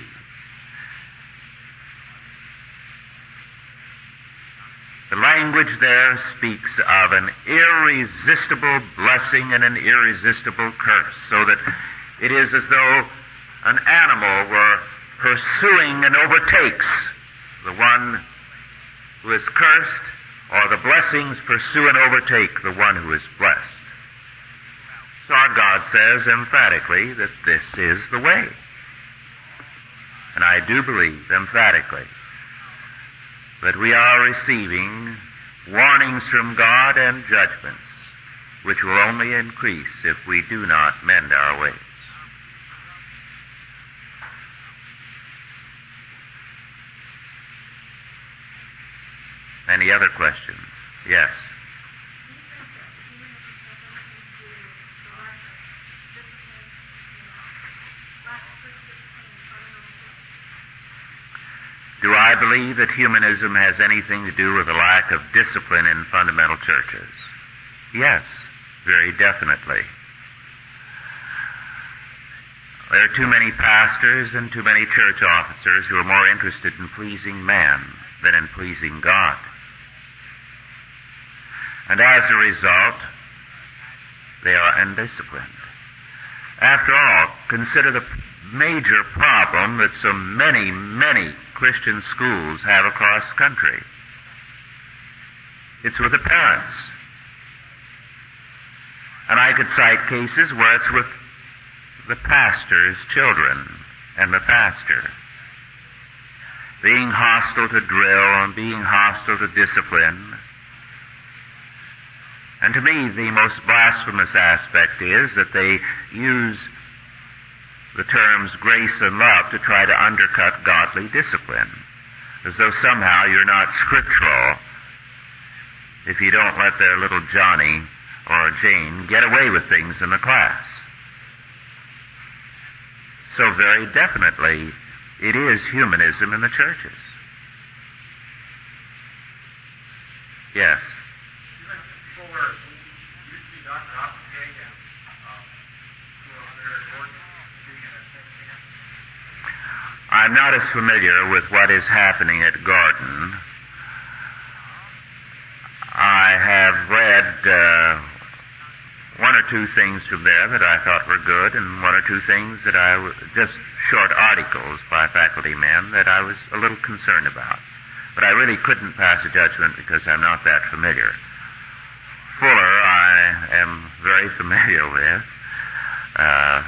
The language there speaks of an irresistible blessing and an irresistible curse, so that it is as though an animal were pursuing and overtakes the one who is cursed, or the blessings pursue and overtake the one who is blessed. So our God says emphatically that this is the way. And I do believe emphatically that we are receiving warnings from God and judgments which will only increase if we do not mend our ways. Any other questions? Yes. Do I believe that humanism has anything to do with a lack of discipline in fundamental churches? Yes, very definitely. There are too many pastors and too many church officers who are more interested in pleasing man than in pleasing God. And as a result, they are undisciplined. After all, consider the major problem that so many, many Christian schools have across the country. It's with the parents. And I could cite cases where it's with the pastor's children and the pastor being hostile to drill and being hostile to discipline. And to me, the most blasphemous aspect is that they use the terms grace and love to try to undercut godly discipline, as though somehow you're not scriptural if you don't let their little Johnny or Jane get away with things in the class. So very definitely, it is humanism in the churches. Yes. I'm not as familiar with what is happening at Gordon. I have read uh, one or two things from there that I thought were good, and one or two things that I w- just short articles by faculty men that I was a little concerned about. But I really couldn't pass a judgment because I'm not that familiar. Fuller, I am very familiar with. Uh,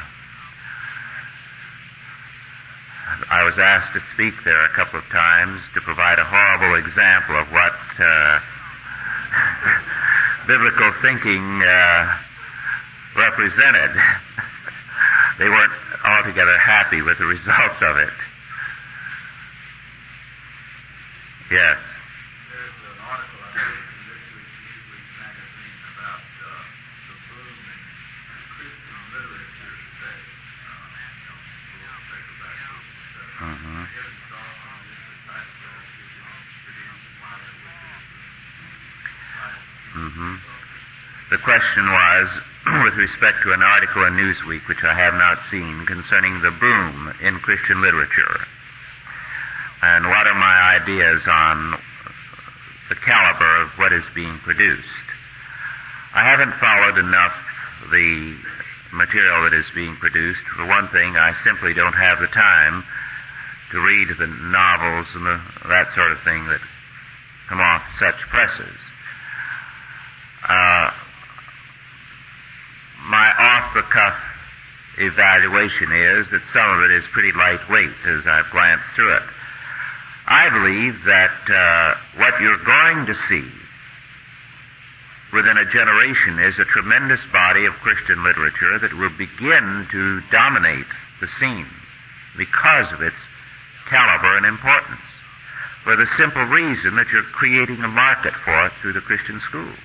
I was asked to speak there a couple of times to provide a horrible example of what uh, biblical thinking uh, represented. They weren't altogether happy with the results of it. Yes. There's an article I read in this week's Newsweek magazine about uh, the boom in Christian literature today. Uh, you know, books, paperbacks, et cetera. Mm-hmm. Have you thought on this, the type of experience while they were Mm-hmm. The question was, with respect to an article in Newsweek, which I have not seen, concerning the boom in Christian literature. And what are my ideas on the caliber of what is being produced? I haven't followed enough the material that is being produced. For one thing, I simply don't have the time to read the novels and the, that sort of thing that come off such presses. Uh, my off-the-cuff evaluation is that some of it is pretty lightweight as I've glanced through it. I believe that uh, what you're going to see within a generation is a tremendous body of Christian literature that will begin to dominate the scene because of its caliber and importance, for the simple reason that you're creating a market for it through the Christian schools.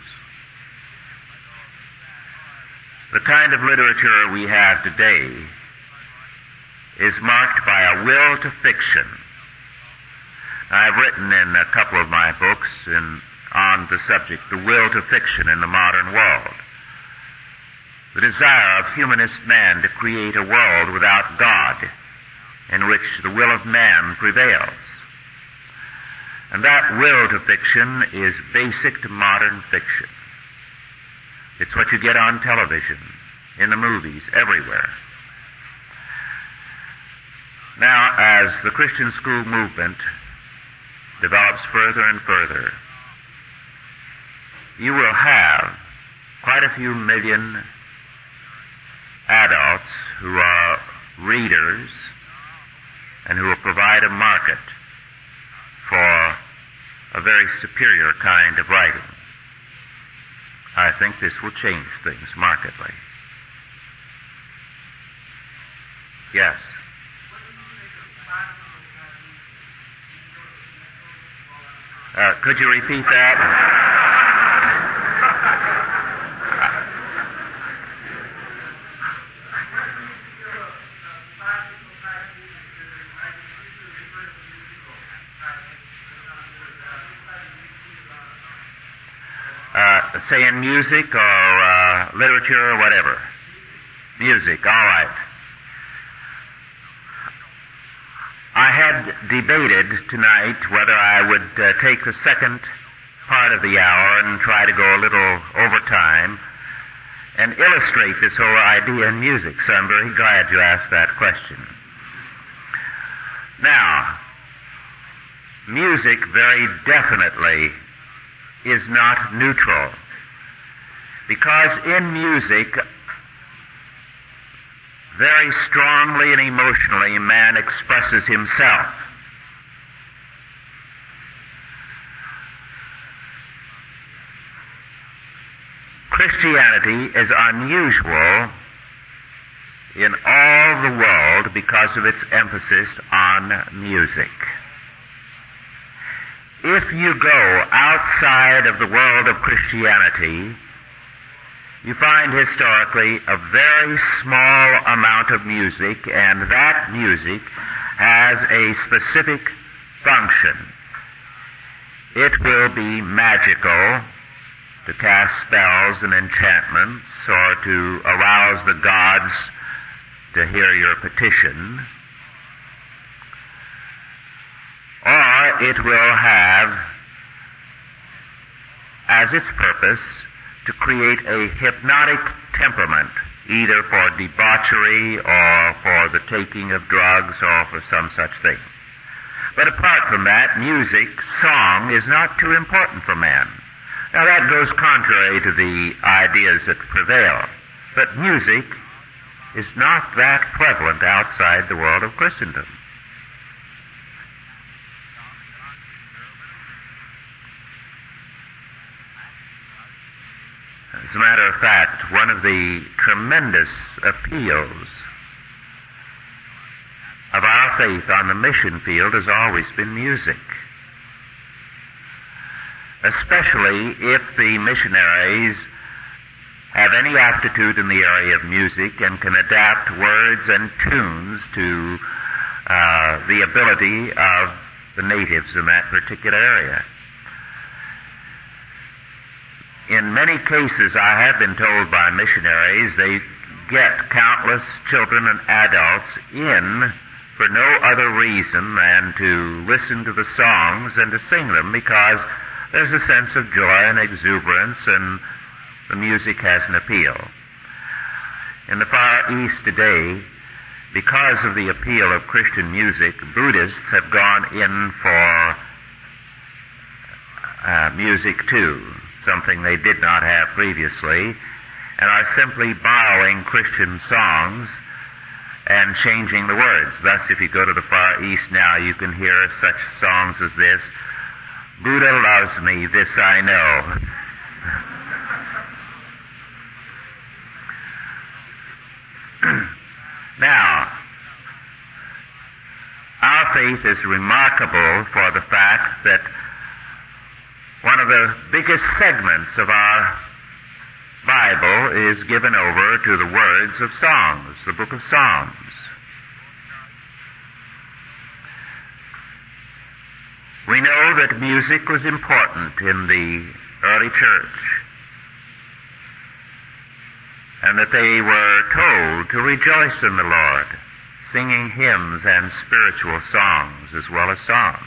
The kind of literature we have today is marked by a will to fiction. I've written in a couple of my books in, on the subject, the will to fiction in the modern world. The desire of humanist man to create a world without God, in which the will of man prevails. And that will to fiction is basic to modern fiction. It's what you get on television, in the movies, everywhere. Now, as the Christian school movement develops further and further, you will have quite a few million adults who are readers and who will provide a market for a very superior kind of writing. I think this will change things markedly. Yes. Uh, could you repeat that? Uh, say in music or uh, literature or whatever. Music, all right. I had debated tonight whether I would uh, take the second part of the hour and try to go a little overtime and illustrate this whole idea in music, so I'm very glad you asked that question. Now, music very definitely is not neutral, because in music, very strongly and emotionally, man expresses himself. Christianity is unusual in all the world because of its emphasis on music. If you go outside of the world of Christianity, you find historically a very small amount of music, and that music has a specific function. It will be magical, to cast spells and enchantments, or to arouse the gods to hear your petition. Or it will have as its purpose to create a hypnotic temperament, either for debauchery or for the taking of drugs or for some such thing. But apart from that, music, song, is not too important for man. Now that goes contrary to the ideas that prevail. But music is not that prevalent outside the world of Christendom. As a matter of fact, one of the tremendous appeals of our faith on the mission field has always been music. Especially if the missionaries have any aptitude in the area of music and can adapt words and tunes to uh, the ability of the natives in that particular area. In many cases, I have been told by missionaries, they get countless children and adults in for no other reason than to listen to the songs and to sing them, because there's a sense of joy and exuberance, and the music has an appeal. In the Far East today, because of the appeal of Christian music, Buddhists have gone in for uh, music too, something they did not have previously, and are simply borrowing Christian songs and changing the words. Thus, if you go to the Far East now, you can hear such songs as this: Buddha loves me, this I know. Now, our faith is remarkable for the fact that one of the biggest segments of our Bible is given over to the words of songs, the book of Psalms. We know that music was important in the early church, and that they were told to rejoice in the Lord, singing hymns and spiritual songs as well as psalms.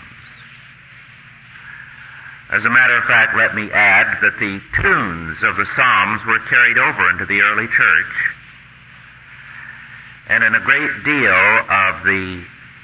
As a matter of fact, let me add that the tunes of the Psalms were carried over into the early church, and in a great deal of the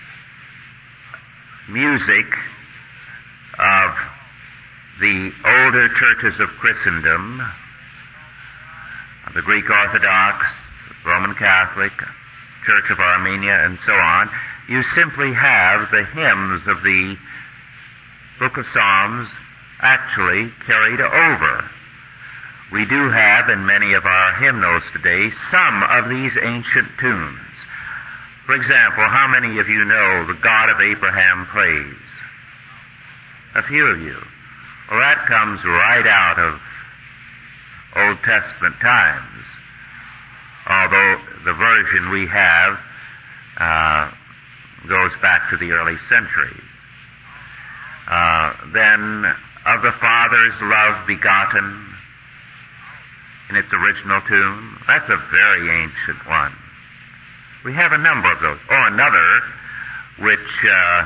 music of the older churches of Christendom, of the Greek Orthodox, Roman Catholic, Church of Armenia, and so on, you simply have the hymns of the Book of Psalms actually carried over. We do have in many of our hymnals today some of these ancient tunes. For example, how many of you know the God of Abraham praise? A few of you. Well, that comes right out of Old Testament times, although the version we have uh, goes back to the early centuries. Uh, then, of the Father's love begotten, in its original tune, that's a very ancient one. We have a number of those. Oh, another which uh,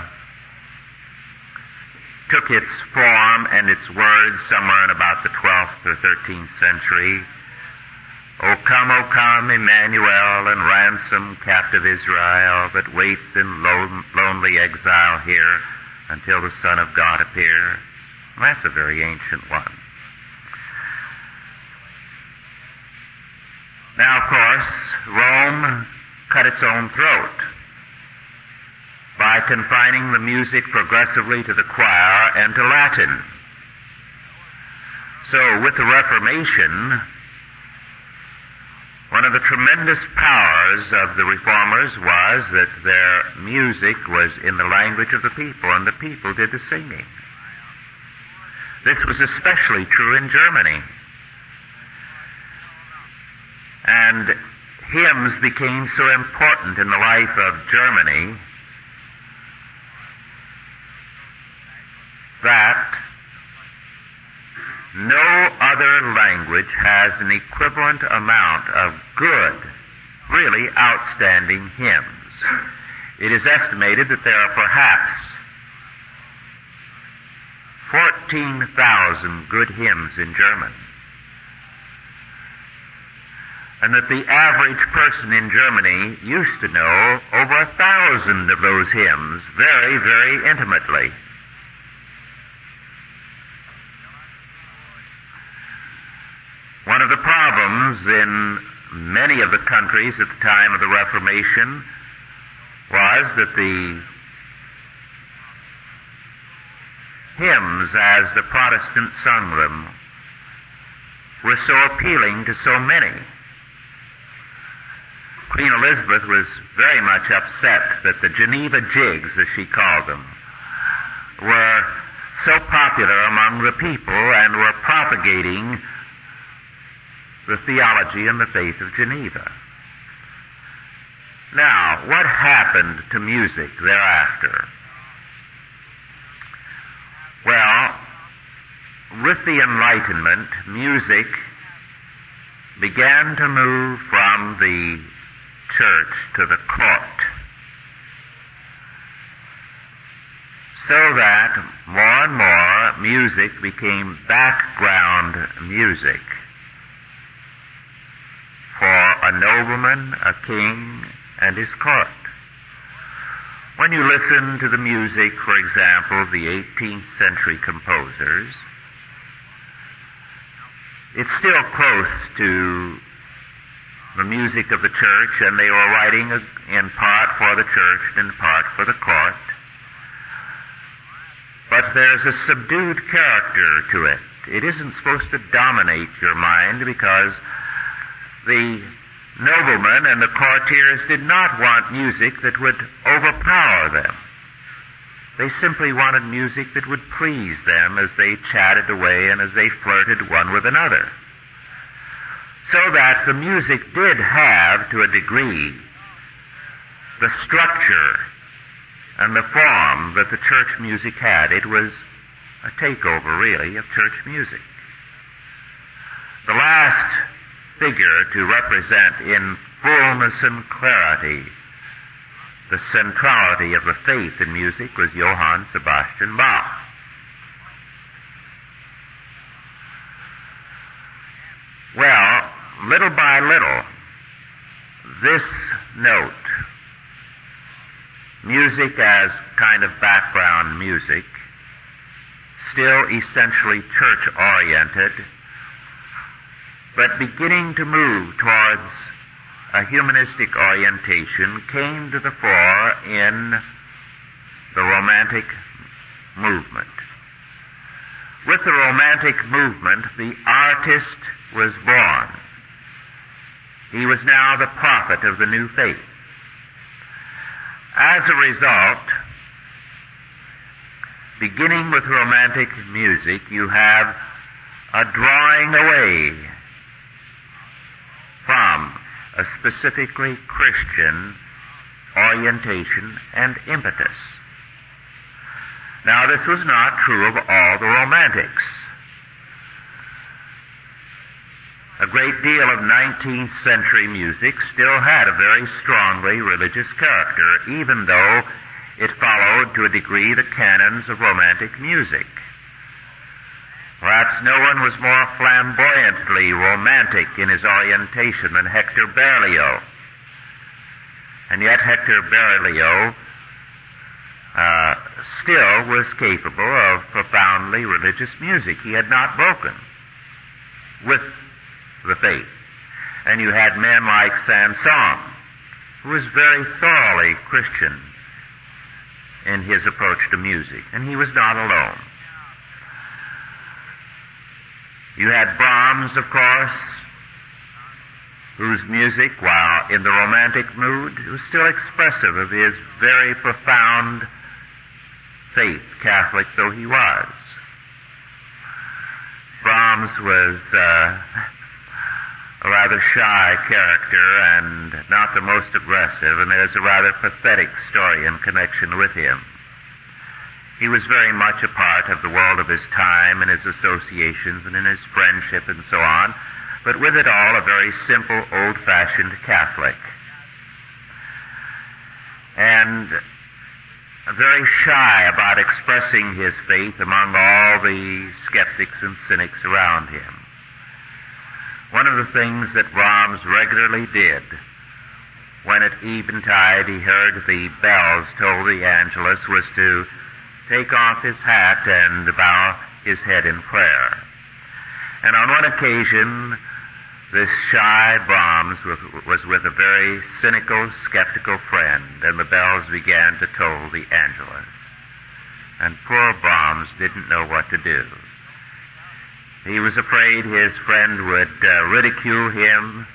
took its form and its words somewhere in about the twelfth or thirteenth century. O come, O come, Emmanuel, and ransom captive Israel that waits in lone, lonely exile here until the Son of God appear. That's a very ancient one. Now, of course, Rome cut its own throat by confining the music progressively to the choir and to Latin. So, with the Reformation, one of the tremendous powers of the Reformers was that their music was in the language of the people, and the people did the singing. This was especially true in Germany. And hymns became so important in the life of Germany that no other language has an equivalent amount of good, really outstanding hymns. It is estimated that there are perhaps fourteen thousand good hymns in German, and that the average person in Germany used to know over a thousand of those hymns very, very intimately. One of the problems in many of the countries at the time of the Reformation was that the hymns, as the Protestants sung them, were so appealing to so many. Queen Elizabeth was very much upset that the Geneva jigs, as she called them, were so popular among the people and were propagating the theology and the faith of Geneva. Now, what happened to music thereafter? Well, with the Enlightenment, music began to move from the church to the court, so that more and more music became background music for a nobleman, a king, and his court. When you listen to the music, for example, of the eighteenth century composers, it's still close to the music of the church, and they were writing in part for the church and in part for the court. But there's a subdued character to it. It isn't supposed to dominate your mind, because the noblemen and the courtiers did not want music that would overpower them. They simply wanted music that would please them as they chatted away and as they flirted one with another. So that the music did have, to a degree, the structure and the form that the church music had. It was a takeover, really, of church music. The last figure to represent in fullness and clarity the centrality of the faith in music was Johann Sebastian Bach. Well, little by little, this note, music as kind of background music, still essentially church-oriented, but beginning to move towards a humanistic orientation came to the fore in the Romantic movement. With the Romantic movement, the artist was born. He was now the prophet of the new faith. As a result, beginning with Romantic music, you have a drawing away from a specifically Christian orientation and impetus. Now, this was not true of all the Romantics. A great deal of nineteenth century music still had a very strongly religious character, even though it followed to a degree the canons of Romantic music. Perhaps no one was more flamboyantly romantic in his orientation than Hector Berlioz. And yet Hector Berlioz uh, still was capable of profoundly religious music. He had not broken with the faith. And you had men like Saint-Saëns, who was very thoroughly Christian in his approach to music, and he was not alone. You had Brahms, of course, whose music, while in the Romantic mood, was still expressive of his very profound faith, Catholic though he was. Brahms was uh, a rather shy character and not the most aggressive, and there's a rather pathetic story in connection with him. He was very much a part of the world of his time and his associations and in his friendship and so on, but with it all a very simple, old-fashioned Catholic. And very shy about expressing his faith among all the skeptics and cynics around him. One of the things that Brahms regularly did when at eventide he heard the bells toll the Angelus was to take off his hat and bow his head in prayer. And on one occasion, this shy Brahms was with a very cynical, skeptical friend, and the bells began to toll the Angelus. And poor Brahms didn't know what to do. He was afraid his friend would uh, ridicule him,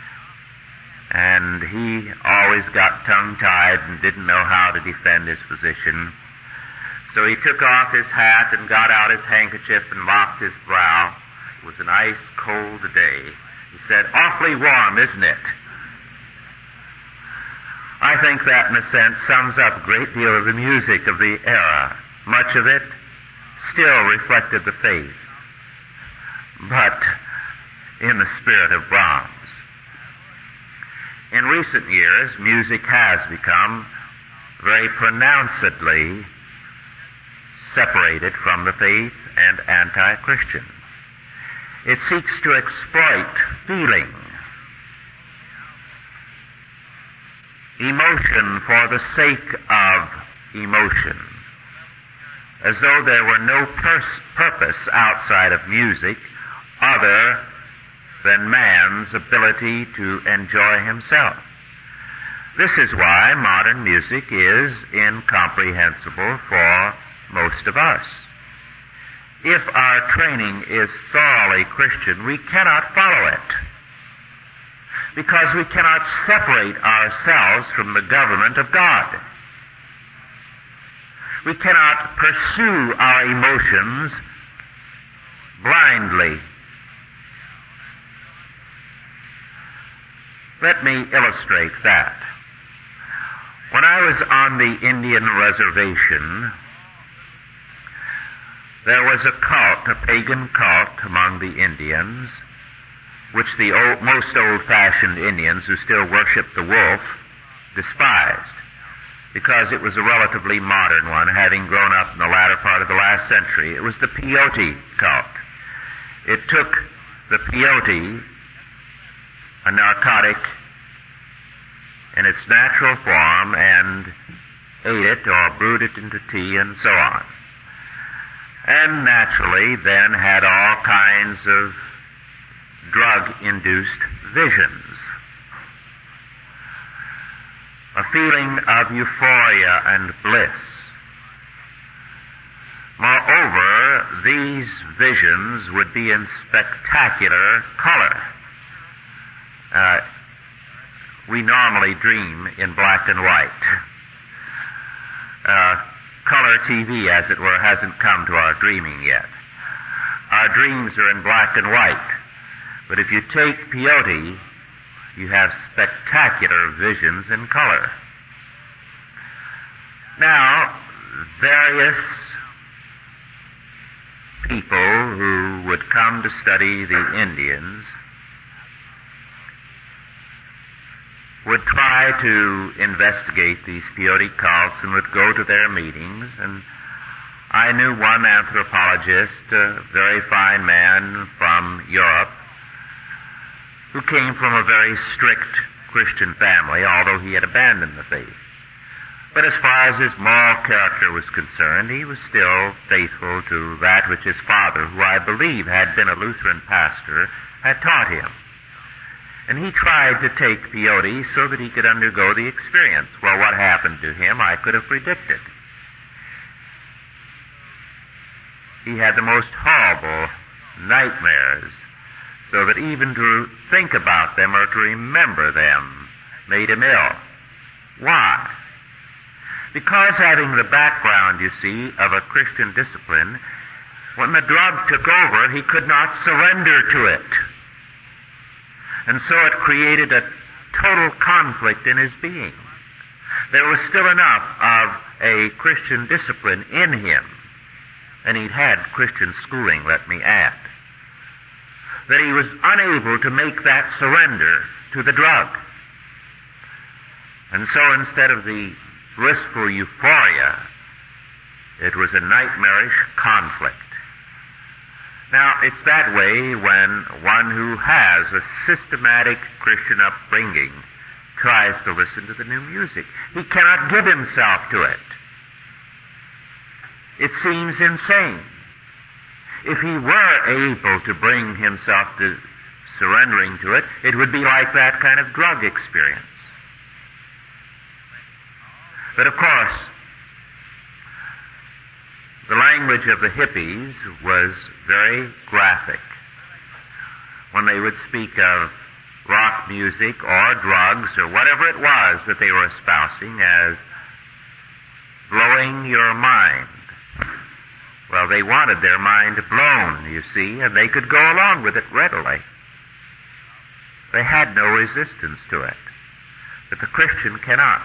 and he always got tongue-tied and didn't know how to defend his position. So he took off his hat and got out his handkerchief and mopped his brow. It was an ice cold day. He said, "Awfully warm, isn't it?" I think that, in a sense, sums up a great deal of the music of the era. Much of it still reflected the faith, but in the spirit of Brahms. In recent years, music has become very pronouncedly separated from the faith and anti-Christian. It seeks to exploit feeling, emotion for the sake of emotion, as though there were no pers- purpose outside of music other than man's ability to enjoy himself. This is why modern music is incomprehensible for most of us. If our training is thoroughly Christian, we cannot follow it, because we cannot separate ourselves from the government of God. We cannot pursue our emotions blindly. Let me illustrate that. When I was on the Indian reservation, there was a cult, a pagan cult among the Indians, which the old, most old-fashioned Indians who still worship the wolf despised, because it was a relatively modern one, having grown up in the latter part of the last century. It was the peyote cult. It took the peyote, a narcotic, in its natural form, and ate it or brewed it into tea and so on. And naturally then had all kinds of drug-induced visions. a feeling of euphoria and bliss. Moreover, these visions would be in spectacular color. Uh, we normally dream in black and white. Uh, color T V, as it were, hasn't come to our dreaming yet. Our dreams are in black and white. But if you take peyote, you have spectacular visions in color. Now, various people who would come to study the Indians would try to investigate these peyote cults and would go to their meetings. And I knew one anthropologist, a very fine man from Europe, who came from a very strict Christian family, although he had abandoned the faith. But as far as his moral character was concerned, he was still faithful to that which his father, who I believe had been a Lutheran pastor, had taught him. And he tried to take peyote so that he could undergo the experience. Well, what happened to him, I could have predicted. He had the most horrible nightmares, so that even to think about them or to remember them made him ill. Why? Because having the background, you see, of a Christian discipline, when the drug took over, he could not surrender to it. And so it created a total conflict in his being. There was still enough of a Christian discipline in him, and he'd had Christian schooling, let me add, that he was unable to make that surrender to the drug. And so instead of the blissful euphoria, it was a nightmarish conflict. Now, it's that way when one who has a systematic Christian upbringing tries to listen to the new music. He cannot give himself to it. It seems insane. If he were able to bring himself to surrendering to it, it would be like that kind of drug experience. But of course, the language of the hippies was very graphic. When they would speak of rock music or drugs or whatever it was that they were espousing as blowing your mind. Well, they wanted their mind blown, you see, and they could go along with it readily. They had no resistance to it. But the Christian cannot.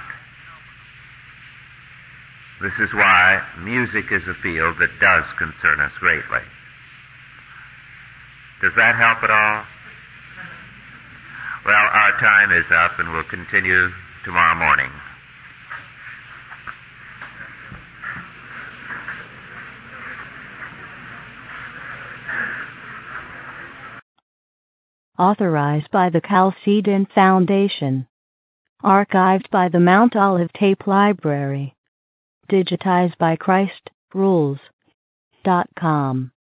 This is why music is a field that does concern us greatly. Does that help at all? Well, our time is up, and we'll continue tomorrow morning. Authorized by the Chalcedon Foundation. Archived by the Mount Olive Tape Library. Digitized by Christ Rules dot com